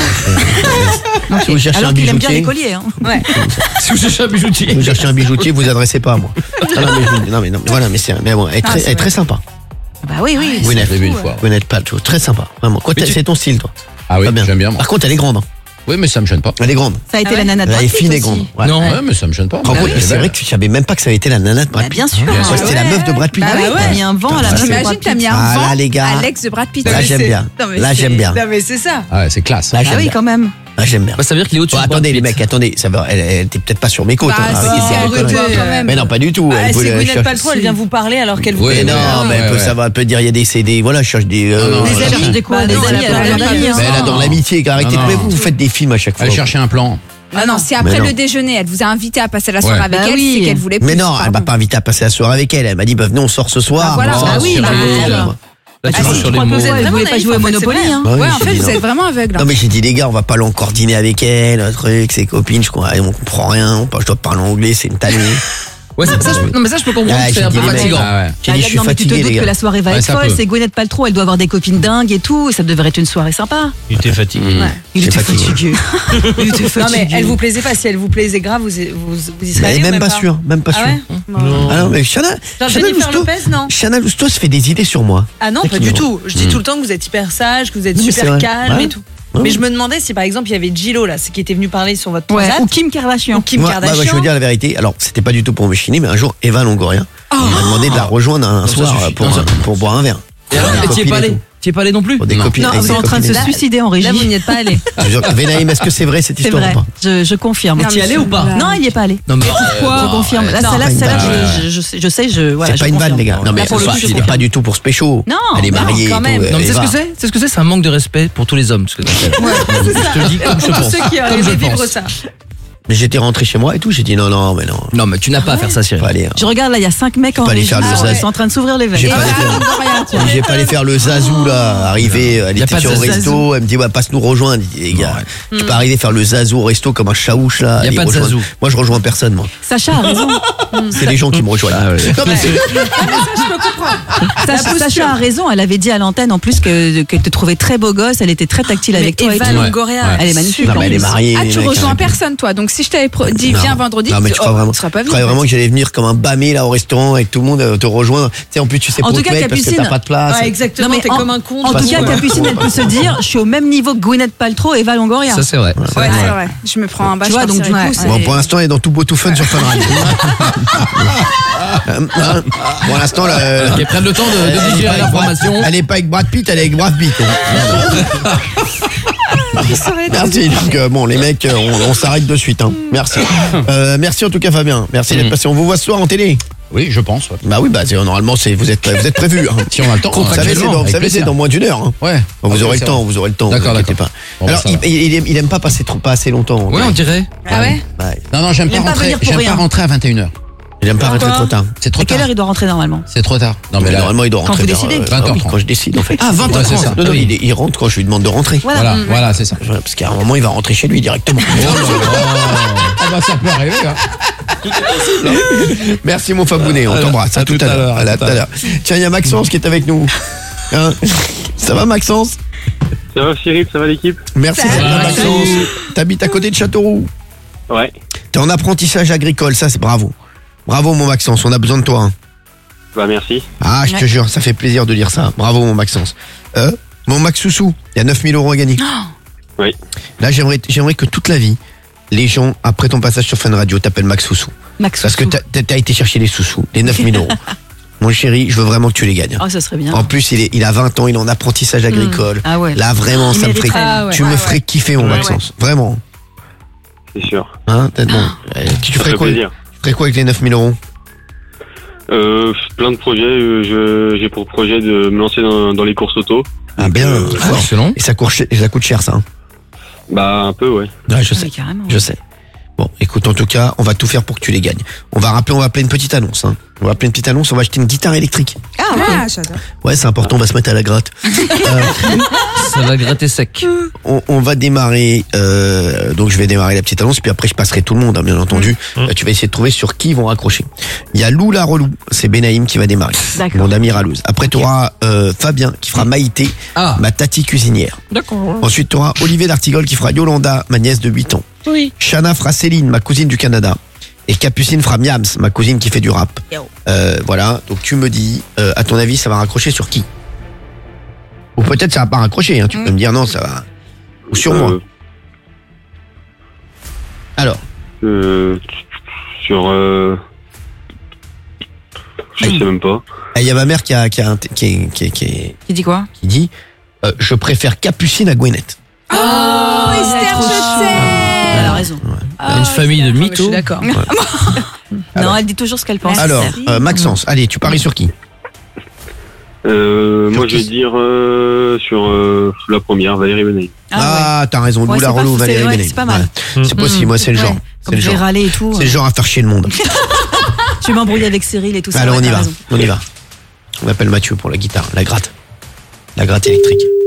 Si vous cherchez un bijoutier. Alors qu'il aime bien les colliers. Si vous cherchez un bijoutier. Si vous cherchez un bijoutier, vous adressez pas à moi. Non mais voilà, mais bon, elle est très sympa. Bah oui. Gwyneth Paltrow, très sympa, vraiment. C'est ton style, toi. Ah oui, j'aime bien. Par contre, elle est grande. Oui, mais ça me gêne pas. Elle est grande. Ça a été la nana de Brad Pitt. Elle est fine et grande. Non, mais ça me gêne pas. C'est vrai que je savais même pas que ça avait été la nana de Brad Pitt. Bien sûr. C'était la meuf de Brad Pitt. Bah oui, t'as mis un vent à la meuf de Brad J'imagine Pitt. t'as mis un vent à l'ex de Brad Pitt. Là, j'aime bien. Non mais c'est ça. Ah ouais, c'est classe. Là, Ah oui, quand même. Là, j'aime bien. Ça veut dire qu'il est au-dessus. Attendez, les mecs, attendez. Ça va, elle était peut-être pas sur mes côtes. Quand même. Mais non, pas du tout. C'est Gwyneth Paltrow, elle vient vous parler alors qu'elle vous. Oui, non, mais ça va, elle peut dire il y a des CD. Voilà, je cherche des. Des amis, des quoi? Des amis, elle a dans l'amitié. Arrêtez, vous faites des films à chaque fois. Elle cherchait un plan. Ah non, c'est après le déjeuner. Elle vous a invité à passer la soirée avec elle, c'est qu'elle voulait plus. Mais non, elle m'a pas invité à passer la soirée avec elle. Elle m'a dit, venez, on sort ce soir. Voilà, oui, Là, tu joues sur les mots. Elle voulait pas jouer au Monopoly. Ouais, en fait, vous êtes vraiment aveugle. Non, mais j'ai dit, les gars, on va pas encore dîner avec elle, un truc, ses copines, on comprend rien. Je dois parler anglais, c'est une tannée. Ouais, ça, je peux comprendre. C'est un peu fatigant. J'ai dit, je suis non, mais tu te fatigué, doutes les que gars. la soirée va être folle. C'est Gwyneth Paltrow, elle doit avoir des copines dingues et tout. Ça devrait être une soirée sympa. Il était fatigué. Il était fatigué. Non, mais elle vous plaisait pas. Si elle vous plaisait grave, vous y serez allé. Même pas sûr, même pas sûr. Ah non, mais Chana Lousteau se fait des idées sur moi. Ah non, pas du tout. Je dis tout le temps que vous êtes hyper sage, que vous êtes super calme et tout. Mais je me demandais si par exemple il y avait J-Lo là, qui était venu parler sur votre transat. Ou Kim Kardashian. Moi, je veux dire la vérité. Alors, c'était pas du tout pour me chiner, mais un jour, Eva Longoria m'a demandé de la rejoindre un soir pour boire un verre. Et alors, tu y es pas allé? Tu es pas allé non plus? Des copines. Non, avec ils des sont en train de se copines. suicider en régie. Là, vous n'y êtes pas allé. Venaïm, est-ce que c'est vrai cette C'est histoire vrai, ou pas? je confirme. Mais tu y es allé ou pas? Non, il n'y est pas allé. Non, mais Pourquoi? Je confirme. Là, celle-là, je sais, voilà. C'est pas une vanne, les gars. Non, mais il n'est pas du tout pour ce pécho. Non, elle est mariée. quand même. Non, mais c'est ce que c'est? C'est ce que c'est? C'est un manque de respect pour tous les hommes. Ce que je te dis comme je pense. Ceux qui Comme auraient je vivre pense. ça. Mais j'étais rentré chez moi et tout, j'ai dit non. Non, mais tu n'as pas à faire ça, Cyril. Pas aller, Je regarde là, il y a 5 mecs en Pas aller régie. faire le zaz. Ils sont en train de s'ouvrir les veines. J'ai pas allé faire le zazou là, arriver, elle Y a était pas sur de le resto, elle me dit ouais, passe nous rejoindre, les gars. Tu peux arriver faire le zazou au resto comme un chaouche là. Y a aller pas de rejoindre. zazou. Moi je rejoins personne moi. Sacha a raison. C'est les gens qui me rejoignent. Non, mais Sacha a raison. Elle avait dit à l'antenne en plus qu'elle te trouvait très beau gosse. Elle était très tactile avec toi. Eva Longoria, elle est magnifique. Non, mais elle est mariée. Ah, tu les mecs, rejoins hein. personne, toi. Donc, si je t'avais dit, viens vendredi, Non, mais tu crois vraiment, tu seras pas je venu. croyais vraiment que j'allais venir comme un bamé là au restaurant avec tout le monde te rejoindre. Tu sais, en plus tu sais En pas tout où te cas, mettre parce que Capucine. t'as pas de place. Ouais, exactement, Non, mais t'es comme un con. En tout cas, Capucine, elle peut se dire, je suis au même niveau que Gwyneth Paltrow et Eva Longoria. Ça, c'est vrai. Ouais, c'est vrai. Je me prends un bâche. Tu vois, donc du coup, Bon, pour l'instant, elle est dans tout beau tout fun sur Fun Radio. Pour l'instant, là. Qui prennent le temps de digérer l'information. Elle est pas avec Brad Pitt, elle est avec Brad Pitt. Merci. Donc, bon, les mecs, on s'arrête de suite. Hein. Merci. Merci en tout cas, Fabien. Merci d'être passé. On vous voit ce soir en télé. Oui, je pense. Ouais. Bah oui, normalement, vous êtes prévus. Hein. Si on a le temps, Vous savez, c'est dans moins d'une heure. Hein. Ouais. Bon, vous aurez le temps, D'accord. pas. Bon, alors, il aime pas passer pas assez longtemps. Ouais, on dirait. Ah ouais? Non, j'aime pas rentrer à 21h. Il aime pas rentrer trop tard. C'est trop À quelle tard. heure il doit rentrer normalement? C'est trop tard. Non, mais là, normalement, il doit rentrer. Quand vous décidez. 20h30. Quand je décide, en fait. Ah, 20h30. Ouais, c'est ça. Non, il rentre quand je lui demande de rentrer. Voilà, c'est ça. Parce qu'à un moment, il va rentrer chez lui directement. Ah bah ça peut arriver. Hein. Merci mon Fabounet, on t'embrasse. À tout à l'heure. À tout à l'heure. Tiens, il y a Maxence qui est avec nous. Hein, ça va Maxence? Ça va Cyril, ça va l'équipe? Merci Maxence. T'habites à côté de Châteauroux? Ouais. T'es en apprentissage agricole, ça c'est bravo. Bravo mon Maxence, on a besoin de toi. Hein. Bah merci. Ah, je te jure, ça fait plaisir de dire ça. Bravo mon Maxence. Mon Max Soussou, il y a 9 000 € à gagner. Oui. Là, j'aimerais que toute la vie, les gens, après ton passage sur Fun Radio, t'appellent Max Soussou. Parce que t'as été chercher les sous-sous, les 9 000 €. Mon chéri, je veux vraiment que tu les gagnes. Oh, ça serait bien. En plus, il a 20 ans, il est en apprentissage agricole. Ah ouais. Là, vraiment, ça me ferait. Tu me ferais kiffer, mon Maxence. Vraiment. C'est sûr. Hein, bon. Tu ferais quoi? Plaisir. Tu ferais quoi avec les 9 000 €? Plein de projets. J'ai pour projet de me lancer dans les courses auto. Ah bien. Excellent. Et ça coûte cher, ça. Hein. Bah un peu, ouais. Ouais, je sais. Carrément. Je sais. Bon, écoute, en tout cas, on va tout faire pour que tu les gagnes. On va appeler une petite annonce. Hein. On va acheter une guitare électrique. Ah, j'adore. Ouais, c'est important, on va se mettre à la gratte. Ça va gratter sec. On va démarrer, donc je vais démarrer la petite annonce, puis après je passerai tout le monde, hein, bien entendu. Tu vas essayer de trouver sur qui ils vont raccrocher. Il y a Lou la relou, c'est Benaïm qui va démarrer. Mon ami Ralouz. Après tu auras Fabien qui fera Maïté, ma tati cuisinière. D'accord. Ensuite tu auras Olivier d'Artigol qui fera Yolanda, ma nièce de 8 ans. Oui. Shana fera Céline, ma cousine du Canada. Et Capucine fera Miams, ma cousine qui fait du rap. Voilà, donc tu me dis, à ton avis, ça va raccrocher sur qui? Ou peut-être ça va pas raccrocher, hein. Tu peux me dire non, ça va. Ou sur moi. Alors. Sur. Je sais même pas. Il y a ma mère qui dit quoi? Qui dit, je préfère Capucine à Gwyneth. Oh, Esther, je t'aime. Elle a raison. Une famille de mythos. Je suis d'accord. Non, elle dit toujours ce qu'elle pense. Alors, Maxence, allez, tu paries sur qui? Moi, je vais dire sur la première, Valérie Benaïm. Ah, t'as raison, Lou la relou, Valérie Benaïm. C'est pas mal. C'est possible, moi, c'est le genre. Comme je vais râler et tout. C'est le genre à faire chier le monde. Tu m'embrouilles avec Cyril et tout ça. Alors, on y va. On appelle Mathieu pour la guitare, la gratte. La gratte électrique.